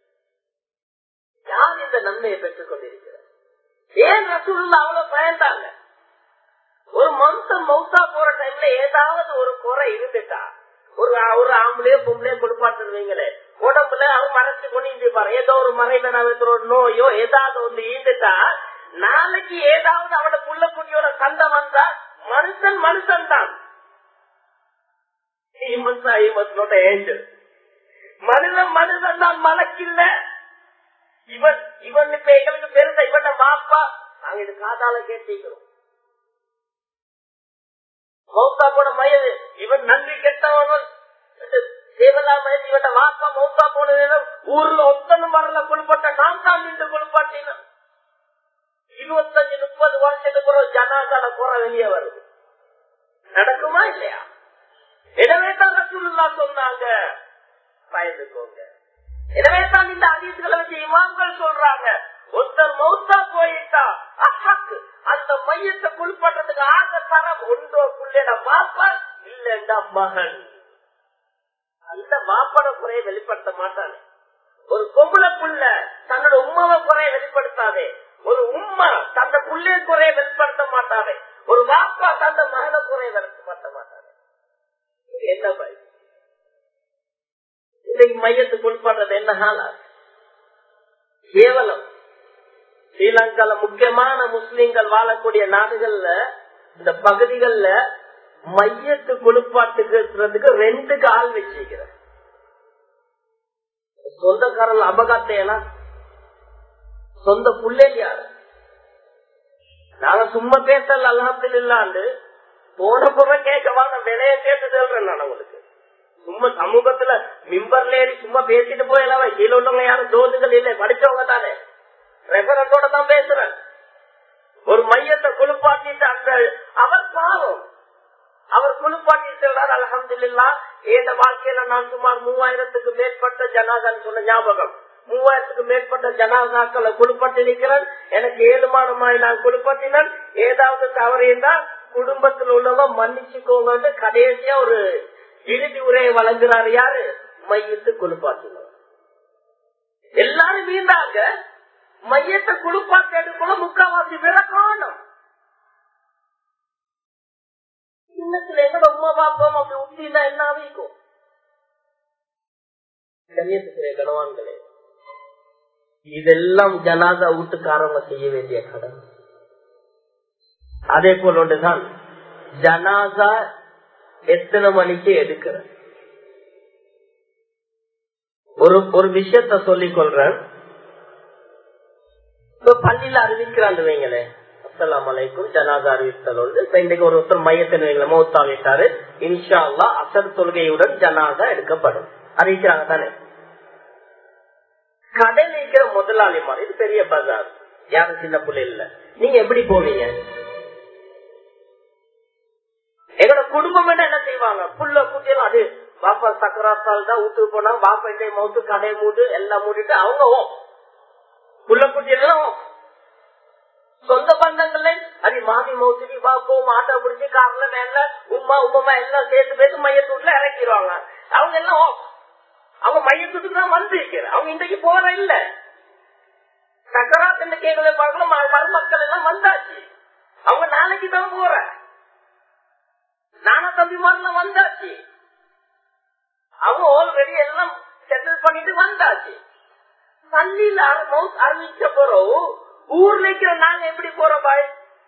யார் இந்த நன்மையை பெற்றுக் கொண்டிருக்கிறார்? ஏன் ரசூலுல்லாஹ் அவ்வளவு பயந்தாங்க? ஒரு மனுஷன் மௌத்தா போற டைம்ல ஏதாவது ஒரு குறை இருந்துட்டா, ஒரு ஆம்பளையோ பொம்பளையோ கொடுப்பாட்டுருவீங்களே, உடம்புல அவர் மறைச்சு கொண்டு இருப்பாரு. ஏதோ ஒரு மறைவன நோயோ ஏதாவது ஒன்று இருந்துட்டா, நாளைக்கு ஏதாவது அவட புள்ள குட்டியோட சண்டை வந்தா மனுஷன் தான். மனிதன் தான் மலக்கில்ல. இவன் இப்ப எங்களுக்கு பெருசா இவன் வாப்பா. நாங்க இது காதால கேட்டீங்கிறோம். மௌத்தா போன மயது இவன் நன்றி கெட்டவன் தேவலாம இவன் வாப்பா மௌத்தா போன நேரம் ஊர்ல ஒத்தனும் வரல குளிப்பட்ட நான் தான் நின்று குளிப்பாட்டின. 25-30 வருஷத்துக்கு ஒரு ஜனாதால போற வெளியே வருது. நடக்குமா இல்லையா? எனவே தான் ரசூலுல்லாஹ் சொன்னாங்க, பயந்துக்கோங்க. எனவே தான் இந்த ஹதீஸ்களை வச்சு இமாம்கள் சொல்றாங்க, ஒருத்தர் மௌத்தா போயிட்டா அந்த மையத்தை குளிப்பாட்டுறதுக்கு ஆக தரம் ஒன்றோ புள்ளைட பாப்பா இல்லண்டா மகன். அந்த மாப்பட குறையை வெளிப்படுத்த மாட்டானே. ஒரு பொம்பளை புள்ள தன்னோட உம்மாவை குறைய வெளிப்படுத்தாதே. ஒரு உம்மா தந்த புள்ளைய குறைய வெளிப்படுத்த மாட்டானே. ஒரு வாப்பா தந்த மகன குறைய வெளிப்படுத்த மாட்டானே. என்ன பயம்? இன்னைக்கு மையத்துக்கு உட்படுறது என்ன ஹாலா? கேவலம். ஸ்ரீலங்கால முக்கியமான முஸ்லிம்கள் வாழக்கூடிய நாடுகள்ல இந்த பகுதிகள்ல மையத்து குளிப்பாட்டுக்கிறதுக்கு 2 ஆள் வச்சிருக்கிற சொந்தக்காரர்கள் அபகாத்தையா சொந்த புள்ளையாரு. நாங்க சும்மா பேசல அல்ஹம்துலில்லாஹ்னு போன பொருளை கேட்கவா நான் விலைய கேட்டு சொல்றேன். நான் உங்களுக்கு சும்மா சமூகத்துல மிம்பர்ல ஏறி சும்மா பேசிட்டு போயலாம். கீழே உள்ளவங்க யாரும் தோதுகள் இல்லை, படிச்சவங்க தானே, ரெஃபரன்ஸோட தான் பேசுறேன். ஒரு மையத்தை குளிப்பாட்டிட்டு அந்த அவர் பாவம் அவர் குளிப்பாட்டிட்டு அல்ஹம்துலில்லாஹ். என் வாழ்க்கையில நான் சுமார் 3000க்கு மேற்பட்ட ஜனாதான்னு சொன்ன ஞாபகம். 3000க்கு மேற்பட்ட ஜனாதாக்களை குளிப்பாட்டி நிற்கிறேன். எனக்கு ஏழுமானமாய் நான் குளிப்பாட்டினேன். ஏதாவது தவறு இருந்தால் குடும்பத்தில் உள்ளவங்க மன்னிச்சுக்கோங்க. கடைசியா ஒரு இறுதி உரையை வழங்குறாரு. யாரு? மையத்தை குளிப்பாட்டினோம். எல்லாரும் வீண்டாங்க. மையத்தை குளிப்பாட்டி எடுக்கல முக்காவாசி பேரை காணும். சின்னத்துல எங்க உமா பாப்போம் அப்படி உத்தினா என்ன ஆகும்? கண்ணியத்துக்குரிய கணவான்களே, இதெல்லாம் ஜனாதா வீட்டுக்காரங்க செய்ய வேண்டிய கடன். அதே போல ஒன்றுதான் ஜனாதா எத்தனை மணிக்கு எடுக்கிற ஒரு விஷயத்த சொல்லிக் கொள்றேன். பள்ளியில அறிவிக்கிறான்னு வைங்களேன், அஸ்ஸலாமு அலைக்கும் ஜனாதா அறிவித்தல் உண்டு. இப்ப இன்னைக்கு ஒருத்தர் மையத்தின் மௌத்தா விட்டாரு, இன்ஷா அல்லாஹ் அசர் தொழுகையுடன் ஜனாதா எடுக்கப்படும் அறிவிக்கிறாங்க தானே. கடையில் இருக்கிற முதலாளி மாதிரி, இது பெரிய பஜார், யாரும் சின்ன பிள்ளை இல்ல, நீங்க எப்படி போவீங்க? எங்களோட குடும்பம் என்ன செய்வாங்க? புள்ள குட்டியெல்லாம் அது பாப்பா சக்கராத்தால் தான் வீட்டுக்கு போனா பாப்பா இந்த மௌத்து கடை மூடு எல்லாம் மூடிட்டு அவங்க புள்ள குட்டியெல்லாம் சொந்த பந்தங்கள்ல அது மாமி மௌத்துக்கு பாப்போம் ஆட்டோ பிடிச்சி கார்ல வேன்ல உமா உமா எல்லாம் சேர்த்து பேசி மையத்தூட்ல இறக்கிடுவாங்க. அவங்க எல்லாம் அவங்க மையத்துக்கு தான் வந்து அவங்க இன்றைக்கு போற இல்ல. சக்கராத் கேட்கவே பார்க்கணும். மருமக்கள் எல்லாம் வந்தாச்சு, அவங்க நாளைக்கு தான் போற. நானா தம்பி மாதிரிலாம் வந்தாச்சு, அவங்க ஆல்ரெடி எல்லாம் செட்டில் பண்ணிட்டு வந்தாச்சு. பள்ளியில அறிவிச்ச போறோம். ஊர்ல இருக்கிற நாங்க எப்படி போறோம்? பாய்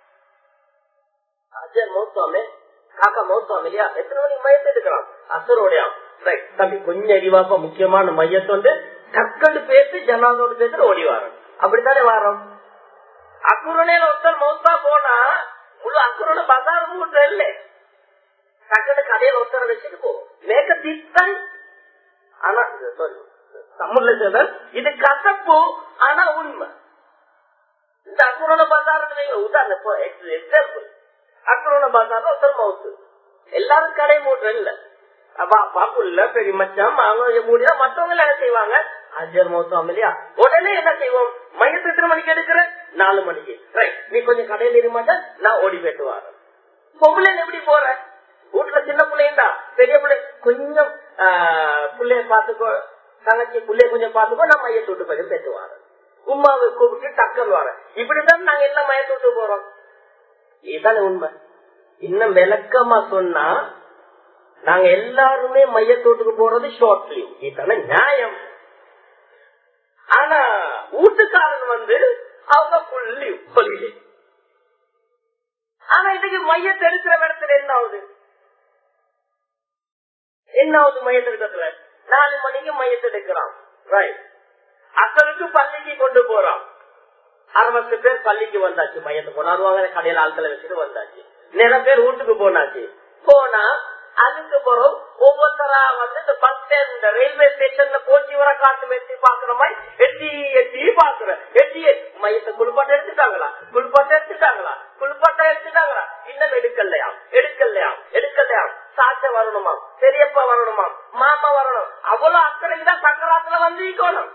அஜய் மௌத்தாமே காக்கா மௌத்தாம் இல்லையா? எத்தனை மணிக்கு மையத்தை எடுக்கலாம்? அசரோடையா தம்பி கொஞ்சம் அறிவாப்பா முக்கியமான மையத்தை வந்து டக்குன்னு பேசி ஜனாதோடு பேசுற ஓடி வாரம். அப்படித்தானே வாரம். அக்குரணையில ஒருத்தர் மௌத்தா போனா முழு அக்குரனை பசார் மூட்டை இல்லை, டக்குன்னு கடையில ஒருத்தரை வச்சுட்டு போவோம். மேக்க தீர்த்தன் ஆனா தமிழ்ல சொல்ற இது கசப்பு ஆனா உண்மை. இந்த அக்குரோன பசார் உதாரணம் எக்ஸாம்பிள், அக்குரோன பசார் ஒருத்தர் மவுத்து எல்லாரும் கடை மூட்டுற இல்ல, பாப்புல பெரிய மச்சான் மூடினா மற்றவங்க என்ன செய்வாங்க? அஜர் மௌத்தம் இல்லையா? உடனே என்ன செய்வோம்? மையத்தை எத்தனை மணிக்கு எடுக்கிற? 4 மணிக்கு. நீ கொஞ்சம் கடையில இருக்க மாட்ட, நான் ஓடி போயிட்டு வரேன். பொம்பளை எப்படி போற? வீட்டுல சின்ன பிள்ளைண்டா பெரிய பிள்ளை கொஞ்சம் பிள்ளைய பாத்துக்கோ, தங்கச்சி பிள்ளைய கொஞ்சம் பாத்துக்கோ, நான் மையத்தை விட்டு போய் போயிட்டு வரேன். உமாவை கூப்பிட்டு டக்கல் வரேன். இப்படிதான் நாங்க எல்லாம் மையத்தை விட்டு போறோம். இதுதானே உண்மை. இன்னும் விளக்கமா சொன்னா நாங்க எல்லாருமே மையத்தோட்டுக்கு போறது ஷார்ட் லீவ், இதுதானே நியாயம். ஆனா வீட்டுக்காரன் வந்து அவங்க ஃபுல் லீவ் ஹாலிடே. ஆனா இன்னைக்கு மையத்தை எடுக்கிற இடத்துல என்ன ஆகுது? மையத்தை எடுக்கிறதுல 4 மணிக்கு மையத்தை எடுக்கிறான். அசலுக்கு பள்ளிக்கு கொண்டு போறான். 60 பேர் பள்ளிக்கு வந்தாச்சு, மையத்தை கொண்டாடுவாங்க, கடையில ஆட்களை வச்சுட்டு வந்தாச்சு. நிறைய பேர் வீட்டுக்கு போனாச்சு. போனா அதுக்கு பிறகு ஒவ்வொருத்தரா வந்து இந்த பஸ் ஸ்டாண்ட் ரயில்வே ஸ்டேஷன்ல போச்சு வர காட்டு வெட்டி பாக்குற மாதிரி எட்டி எட்டி பாக்குற எட்டி மையத்தை குளிப்பாட்ட எடுத்துட்டாங்களா, குளிப்பாட்ட எடுத்துட்டாங்களா, குளிப்பாட்ட எடுத்துட்டாங்களா, இன்னும் எடுக்கலையாம் எடுக்கலையாம் எடுக்கலையாம். சாச்ச வரணுமா, பெரியப்பா வரணுமா, மாமா வரணும். அவ்வளவு அக்கறைக்குதான் சக்கராத்துல வந்து இருக்கணும்.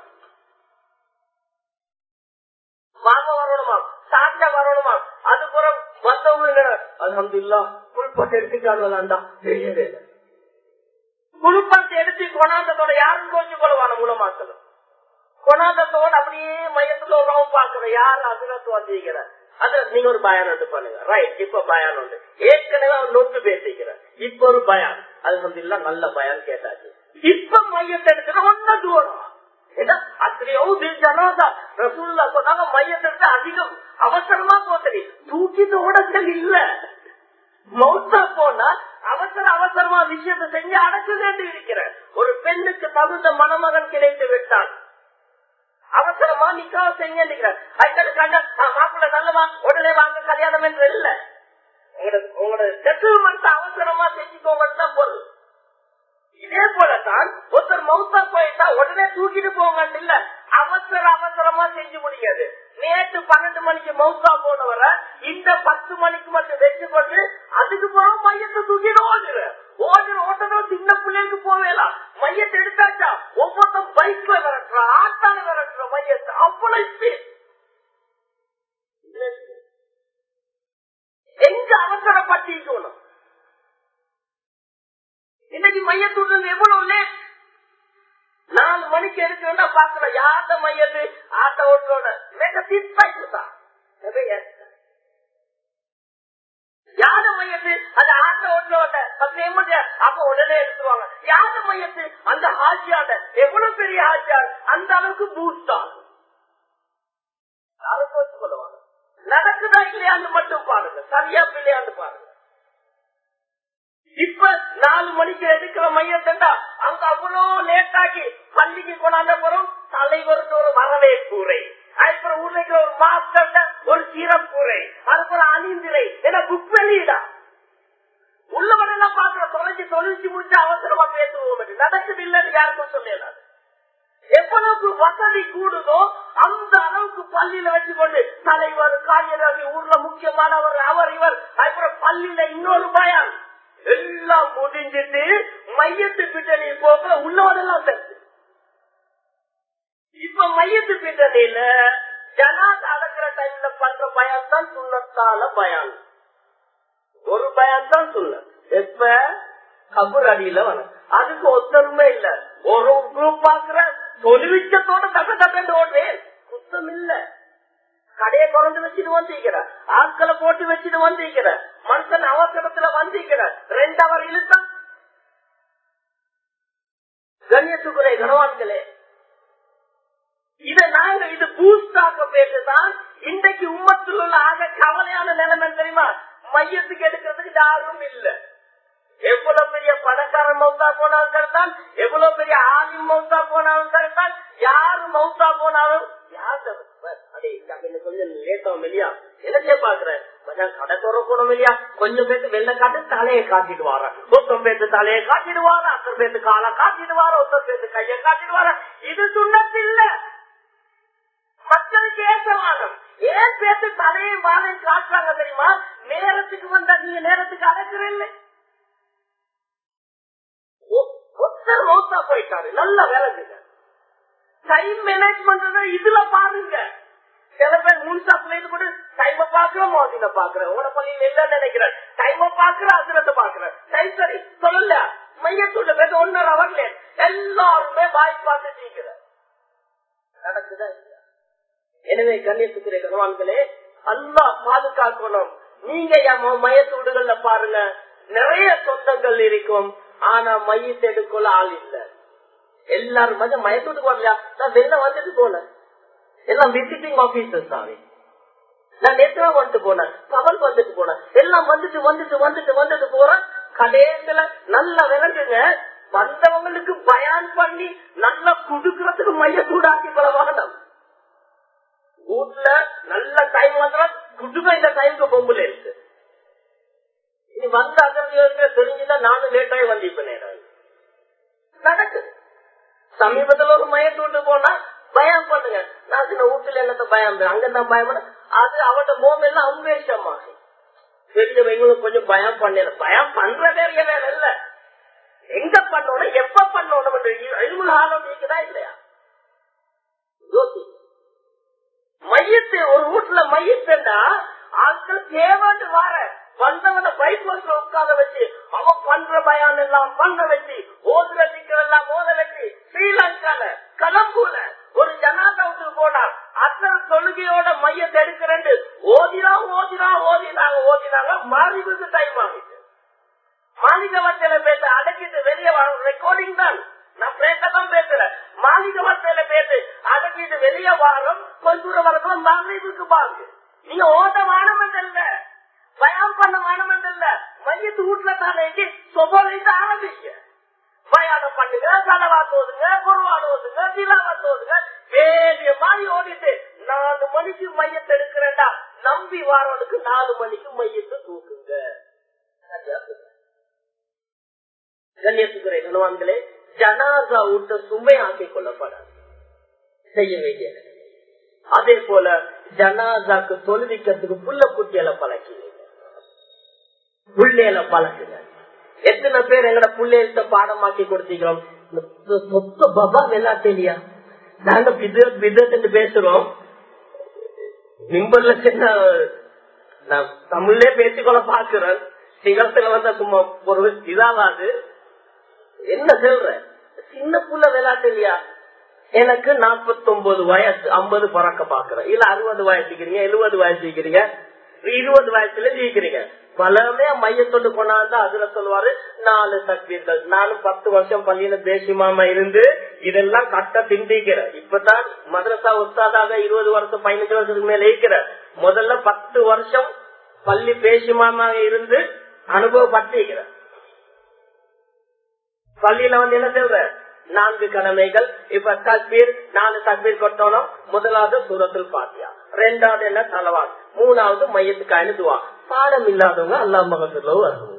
மாமா வரணுமா, சாச்சா வரணுமா, அதுக்கப்புறம் வந்தவங்க அல்ஹம்துலில்லாஹ் குளிப்பாட்ட எடுத்துட்டாங்களாண்டா தெரியவே இல்லை. குழுப்பத்தை எடுத்து கொண்டாந்தத்தோட யாரும் கோச்சு கொள்வான மூலமாக்கணும். கொண்டாந்தத்தோட அப்படியே மையத்துல ஒரு பாக்குற யாரு அதிரத்து வந்திருக்கிற அதுல நீங்க ஒரு பயான் ஒன்று பண்ணுங்க. ரைட், இப்ப பயான் ஒன்று ஏற்கனவே அவன் நோட்டு பேசிக்கிறேன். இப்ப ஒரு பயான் அல்ஹம்துலில்லாஹ் நல்ல பயான் கேட்டாச்சு. இப்ப மையத்தை எடுக்கிற ஒன்ன தூரம் மையத்தை அதிகம் அவசரமா போத்தடி தூக்கிட்டு ஓடங்கள் இல்ல. மௌத்தா போனா அவசரமா விஷயத்தை செஞ்சு அடக்க வேண்டி இருக்கிற ஒரு பெண்ணுக்கு தகுந்த மணமகன் கிடைத்து விட்டான். அவசரமா நிக்காவ செஞ்சு மாப்பிள்ள நல்லவா உடனே வாங்க கல்யாணம் என்று இல்ல. உங்களோட செட்டில்மெண்ட் அவசரமா செஞ்சுக்கோங்கன்னு தான் பொருள். இதே போலதான் ஒருத்தர் மௌத்தா போயிட்டா உடனே தூக்கிட்டு போங்கன்னு இல்ல, அவசரமா செஞ்சு முடியாது. நேற்று 12 மணிக்கு மௌத்தா போனவர இந்த 10 மணிக்கு மட்டும் வச்சு கொண்டு அதுக்கு போக மையத்தை தூக்கிட்டு ஓட்டணும். சின்ன பிள்ளைகளுக்கு போவேலாம் மையத்தை எடுத்தாச்சா ஒவ்வொருத்தரும் பைக்ல விரட்டுற ஆட்டால விரட்டுற மையத்தை அவ்வளவு எங்க அவசரப்பட்டிக்கணும். இன்னைக்கு மையத்துடன் எவ்வளவு லேட் 4 மணிக்கு எடுக்கணும்னா பாக்கல யார்த மையத்து ஆட்ட ஓட்டோட தான் யாத மையத்து அந்த ஆட்ட ஓட்டோட அப்ப உடனே எடுத்துருவாங்க. யாத மையத்து அந்த ஆட்சியாட எவ்வளவு பெரிய ஆட்சியார் அந்த அளவுக்கு பூஸ்ட் ஆகும். சொல்லுவாங்க நடக்குதா இல்லையான்னு மட்டும் பாருங்க, சரியா இல்லையான்னு பாருங்க. இப்ப 4 மணிக்கு எடுக்கிற மையத்தா அங்க அவ்வளவு லேட்டாக்கி பள்ளிக்கு கொண்டாந்த போறோம். தலைவருக்கு ஒரு வரவேற்புரை, அதுக்கப்புறம் ஊர்ல ஒரு மாஸ்டர் ஒரு சீரப்புரை, அதுக்கப்புறம் அணிந்திரை என புக் வெளியிடா உள்ளவரெல்லாம் பாக்குற தொலைச்சு முடிச்சு அவசரமா பேசுவோம். நடக்குது இல்லன்னு யாருக்கும் சொல்லலாம். எவ்வளவுக்கு வசதி கூடுதோ அந்த அளவுக்கு பள்ளியில வச்சுக்கொண்டு தலைவர் காரியதர்சி ஊர்ல முக்கியமானவர் அவர் இவர், அதுக்கப்புறம் பள்ளியில இன்னொரு பயான் எல்லாம் முடிஞ்சிட்டு மையத்து பின்னணி போக உள்ளவரெல்லாம் தெரிஞ்சு. இப்ப மையத்து பின்னணியில ஜனாத அடக்கிற டைம்ல பண்ற பயான் தான் சுண்ணத்தால பயான். ஒரு பயான் தான் சுண்ண. எப்ப கபூர் அடியில வர அதுக்கு ஒத்தருமே இல்ல. ஒரு குரூப் பாக்குற தொழிற்சத்தோட தகட்டு ஓடுறேன் குத்தம் இல்ல. கடையை குறைந்து வச்சுட்டு வந்திருக்கிற, ஆட்களை போட்டு வச்சுட்டு வந்திருக்கிற, மனுஷன் அவசரத்துல வந்திருக்கிற 2 அவர் இழுத்தான். கண்ணியத்துக்குறை கனவான்களே, இதை நாங்க இது பூஸ்ட் ஆக பேசுதான் இன்றைக்கு உம்மத்தில் உள்ள ஆக கவலையான நிலைமை தெரியுமா? மையத்துக்கு எடுக்கிறதுக்கு யாரும் இல்ல. எவ்வளவு பெரிய பணக்காரன் மௌத்தா போனாலும் சரிதான், எவ்வளவு பெரிய ஆலிம் மௌத்தா போனாலும் சரிதான், யாரு மௌத்தா போனாலும் கொஞ்சம் லேட்டாகும் இல்லையா? என்ன பாக்குறேன் கடை துறக்கணும் இல்லையா? கொஞ்சம் பேருக்கு வெள்ள காட்டு தலையை காட்டிட்டு வார, ஒருத்தம் பேருக்கு தலையை காட்டிட்டு வார, அத்தர் பேருக்கு காலை காட்டிட்டு வார, ஒருத்தர் பேருக்கு கையை காட்டிட்டு வார. இது சுண்ணத்து இல்ல, மக்களுக்கு ஏற்றவானம். ஏன் பேருக்கு தலையை வாழையும் காட்டுறாங்க தெரியுமா? நேரத்துக்கு வந்தா நீங்க நேரத்துக்கு அடைக்கிறீங்க. ஒருத்தர் மௌத்தா போயிட்டாரு, நல்ல வேலைங்க. டைம் மேனேஜ்மெண்ட் இதுல பாருங்க. சில பேர் முன்சாப்ல கூட டைம பாக்குறோம், மோதின பாக்குறேன், உன பள்ளியில் இல்லன்னு நினைக்கிறேன், டைம பாக்குற அதிரத்தை பாக்குறேன். டைம் சரி சொல்லல, மையத்துள்ள பேச 1.5 ஹவர்ல எல்லாருமே வாய் பார்த்துட்டு நடக்குதா? எனவே கண்ணியத்துக்குரிய கனவான்களே, அல்லாஹ் பாதுகாக்கணும். நீங்க மையத்தூடுகள்ல பாருங்க, நிறைய சொந்தங்கள் இருக்கும், ஆனா மையத்தை எடுக்கல ஆள் இல்ல. எல்லாரும் மயத்தூட்டுக்கு வரலையா? நான் வெளில வந்துட்டு போனேன், எல்லாம் விசிட்டிங் ஆபீசர்ஸ் தானே. நான் நேற்று வந்துட்டு போனேன், பகல் வந்துட்டு போனேன், எல்லாம் வந்துட்டு போறேன். கடைசியில நல்லா விளங்குங்க, வந்தவங்களுக்கு பயான் பண்ணி நல்லா குடுக்கறதுக்கு மையத்தூடாக்கி பலவாகணும். வீட்டுல நல்ல டைம் வந்தா குடுக்க இந்த டைமுக்கு பொம்புல இருக்கு. இனி வந்த அகதிகளுக்கு தெரிஞ்சுதான் நானும் லேட்டாகி வந்திருப்பேன். நடக்குது. சமீபத்துல ஒரு மையத்தூட்டு போனா பயம் பண்ணுங்க, நான் சின்ன வீட்டுல என்னத்த பயம், அங்கதான் பயம் பண்ண, அது அவட மோம் எல்லாம் அம்பேஷமாக தெரிஞ்சவங்களும் கொஞ்சம் பயம் பண்ண. பயம் பண்ற வேற வேலை இல்ல, எங்க பண்ணணும் எப்ப பண்ணணும் இருக்குதா இல்லையா? யோசி. மையத்தை ஒரு வீட்டுல மையத்தா ஆட்கள் தேவைன்னு வார வந்தவன பைப்ல உட்கார வச்சு அவன் பண்ற பயான் எல்லாம் பண்ண வச்சு ஓதுற சிக்கல் எல்லாம் ஓத வச்சு ஸ்ரீலங்கால கலம்பூல ஒரு ஜனாதாவுக்கு போனார். அத்தனை தொழுகையோட மையத்தை எடுக்கிறேன் ஓதினாங்க மாறிவுக்கு டைம் ஆகிட்டு மாளிகை வத்தையில பேச அடக்கிட்டு வெளியே ரெக்கார்டிங் தான் நான் பேசதான் பேசுறேன். மாளிகை வத்தையில பேசு அடக்கிட்டு வெளியே வாரம் கொஞ்ச தூரம் வரணும் மாறிவுக்கு பாருங்க. நீங்க ஓத வானமன் இல்ல பயம் பண்ண வானமன் இல்ல மையத்து வீட்டுல தானே சொபலிட்டு ஆரம்பிங்க. பயானம் பண்ணுங்க, தலவாத்து ஓதுங்க, குருவான் ஓதுங்க, திலாவாத்து ஓதுங்க, வேண்டிய மாதிரி ஓடிட்டு 4 மணிக்கு மையத்தை எடுக்கிறேன்டா நம்பி வாரவனுக்கு 4 மணிக்கு மையத்தை தூக்குங்க. கண்ணியத்துக்குறை கணவான்களே, ஜனாசா ஊட்ட சுமை ஆக்கிக் கொள்ளப்படாது, செய்ய வேண்டிய. அதே போல ஜனாசாக்கு தொழுவிக்கிறதுக்கு புள்ள குட்டியில பழக்கிங்க, புள்ளையில பழக்குங்க. எத்தனை பேர் எங்கட புள்ளைகிட்ட பாடமாக்கி கொடுத்தீங்களோம். பாபா வெள்ளாட்டேலியா நாங்க விதத்து பேசுறோம். நிம்பர்ல சின்ன நான் தமிழ்லயே பேசிக்கொள்ள பாக்குறேன். சிங்களத்துல வந்தா சும்மா ஒரு இதாவாது. என்ன சொல்ற சின்ன புள்ள விளையாட்டுலையா? எனக்கு 49 வயசு 50 பறக்க பாக்குறேன். இல்ல 60 வயசுக்கிறீங்க, 70 வயசுக்கிறீங்க, 20 வயசுல ஜீக்கிறீங்க. பலமே மையத்தொண்டு கொண்டாந்தா அதுல சொல்லுவாரு 4 தக்பீர்கள். நானும் 10 வருஷம் பள்ளியில தேசியமாமா இருந்து இதெல்லாம் கட்ட திண்டிக்கிறேன். இப்பதான் மதரசா உஸ்தாதாக 20 வருஷம் 15 வருஷத்துக்கு மேல இருக்கிற. முதல்ல 10 வருஷம் பள்ளி பேசியமாமாக இருந்து அனுபவப்பட்டிருக்கிறேன். பள்ளியில வந்து என்ன சொல்ற 4 கடமைகள். இப்ப தக்பீர் 4 தக்பீர் கொட்டணும். முதலாவது சூரத்துல் ஃபாத்திஹா, 2வது என்ன தலவாத், 3வது மையத்துக்கான துவா. பாடம் இல்லாதவங்க அல்லாஹ் மகத்துல வரணும்.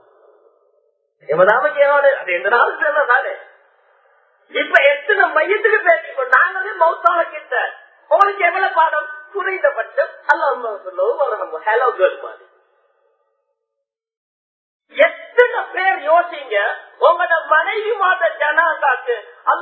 இப்ப எத்தனை மையத்துக்கு பேசிக்கோ நாங்களே மௌத்தால கிட்ட உங்களுக்கு எவ்வளவு பாடம் குறைந்தபட்சம் அல்லாஹ் மகத்துல வரணும். ஹலோ கேர்ள் மாதிரி எத்தனை பேர் யோசிங்க உங்களோட மனைவி மாத ஜனாதாக்கு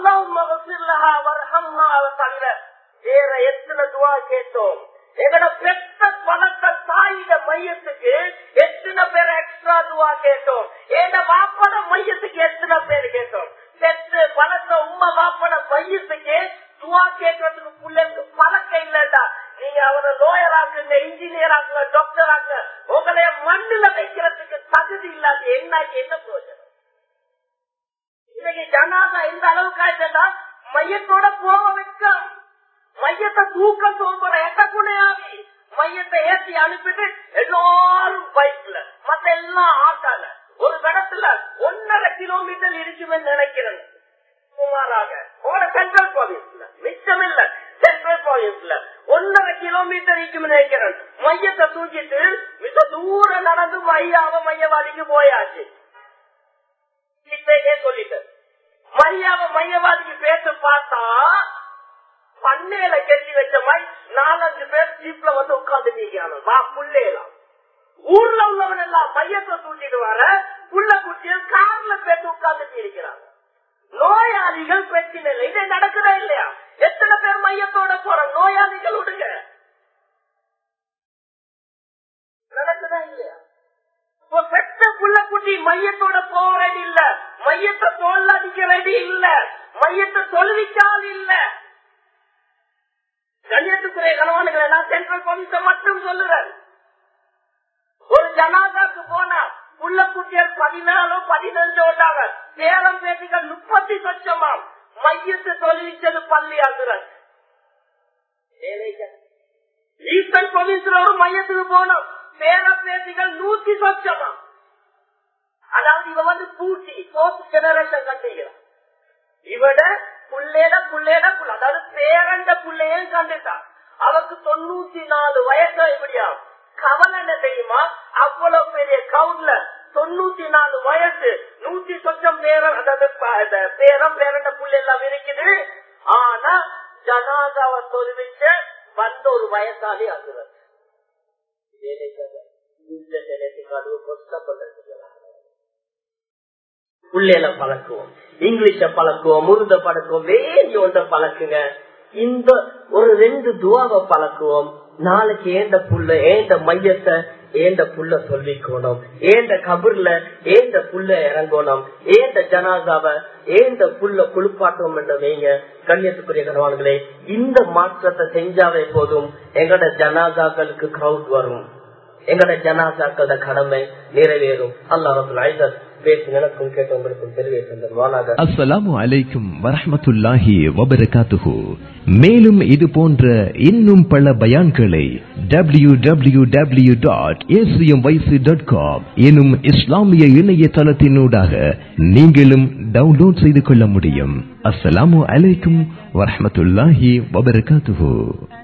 அல்லாஹ் தவிர வேற எத்தனை துவா கேட்டோம். எங்களோட பெற்ற பழக்க தாயிட மையத்துக்கு எத்தனை பேர் எக்ஸ்ட்ரா துவா கேட்டோம். எங்க வாப்பட மையத்துக்கு எத்தனை பேர் கேட்டோம். பெற்று பழக்க உண்மை வாப்பட மையத்துக்கு துவா கேட்கறதுக்கு பிள்ளைக்கு பழக்கம் இல்லடா. நீங்க அவரை லோயர் ஆக்குங்க, இன்ஜினியர் ஆக்குங்க, டாக்டர் ஆக்குங்க, உங்களைய மண்ணுல வைக்கிறதுக்கு தகுதி இல்லாத என்ன பிரயோஜனம்? இன்னைக்கு ஜனாதா எந்த அளவுக்கு ஆயிட்டா மையத்தோட போக வைக்க மையத்தை தூக்க சோம்புற எட்டக்குனையாவி மையத்தை ஏற்றி அனுப்பிட்டு எல்லாரும் பைக்ல மத்த எல்லாம் ஆட்டால ஒரு இடத்துல 1.5 கிலோமீட்டர் இருக்குமே நினைக்கிறேன். சுமாராக சென்ட்ரல் ப்ராவின்ஸ்ல மிச்சம் இல்ல, சென்ட்ரல் ப்ராவின்ஸ்ல 1.5 கிலோமீட்டர் இருக்குமே நினைக்கிறேன். மையத்தை தூக்கிட்டு மிக தூரம் நடந்து மையவாதிக்கு போயாச்சு. சொல்லிட்டு மையவாதிக்கு பேச பார்த்தா பண்ணையில கெட்டி வச்ச மாதிரி 4-5 பேர் ஜீப்ல வந்து உட்கார்ந்து புள்ளேலாம். ஊர்ல உள்ளவன் எல்லாம் மையத்தை தூக்கிட்டு வர புள்ள குட்டியில் கார்ல பேசி உட்கார்ந்து இருக்கிறாங்க. நோயாளிகள் பிரச்சனை இல்லை. இதே நடக்குதா இல்லையா? எத்தனை பேர் மையத்தோட போற நோயாளிகள் விடுங்க, நடக்குதா இல்லையா? பெற்ற புள்ள குட்டி மையத்தோட போக ரெடி இல்ல, மையத்தை தோல் அடிக்க ரெடி இல்ல, மையத்தை தொழுவிக்கால் இல்ல. கண்ணியத்துக்குரிய கணவான்களை நான் சென்ட்ரல் போலீஸ மட்டும் சொல்லுறேன். ஒரு ஜனாதாக்கு போனா புள்ள குட்டியல் 14-15 ஓட்டாங்க. சேலம் பேட்டிகள் 30 லட்சமாம். மையத்தை தொழிலிச்சது பள்ளி ஆகுறன். ஈஸ்டர்ன் ப்ரொவின்ஸ்ல ஒரு மையத்துக்கு போனோம். சேலம் பேட்டிகள் 100 லட்சமாம். அதாவது இவ வந்து பூட்டி 4th ஜெனரேஷன் கட்டிக்கிறான். இவட புள்ளேட அதாவது பேரண்ட புள்ளையும் கண்டுட்டான். அவருக்கு 94 வயசு. இப்படியா கவலை என்ன தெரியுமா? அவ்வளவு பெரிய கவுண்ட்ல 94 வயசு 100 சொச்சம் பேரன், அதாவது பேரண்ட புள்ள எல்லாம் இருக்குது. ஆனா ஜனாதாவை தொழுவிச்ச வந்த ஒரு வயசாளி ஆகுறது. புள்ளையில பழக்குவோம், இங்கிலீஷ பழக்குவோம், முருத பழக்குவோம், வேண்டி ஒன்ற பழக்குங்க. இந்த ஒரு 2 துவாவை பழக்குவோம். நாளைக்கு ஏண்ட புள்ள ஏண்ட மையத்தை ஏண்ட புள்ள சொல்லிக்கணும், ஏண்ட கபர்ல ஏண்ட புள்ள இறங்கணும், ஏண்ட ஜனாதாவை ஏண்ட புள்ள குளிப்பாட்டோம் என்ற வைங்க. கண்ணியத்துக்குரிய கணவான்களே, இந்த மாற்றத்தை செஞ்சாவே போதும், எங்கட ஜனாதாக்களுக்கு கிரௌட் வரும், எங்கட ஜனாதாக்களோட கடமை நிறைவேறும். அல்லாஹ் ரப்பல் இஸ்ஸத் பேசுங்களுக்கும் கேட்டவங்களுக்கும் தெரிவிக்கின்றார். அஸ்ஸலாமு அலைக்கும் வரஹ்மத்துல்லாஹி வபரகாத்துஹு. மேலும் இது போன்ற இன்னும் பல பயான்களை www.acmyc.com எனும் இஸ்லாமிய இணையதளத்தினூடாக நீங்களும் டவுன்லோட் செய்து கொள்ள முடியும். அஸ்ஸலாமு அலைக்கும் வரஹ்மத்துல்லாஹி வபரகாத்துஹு.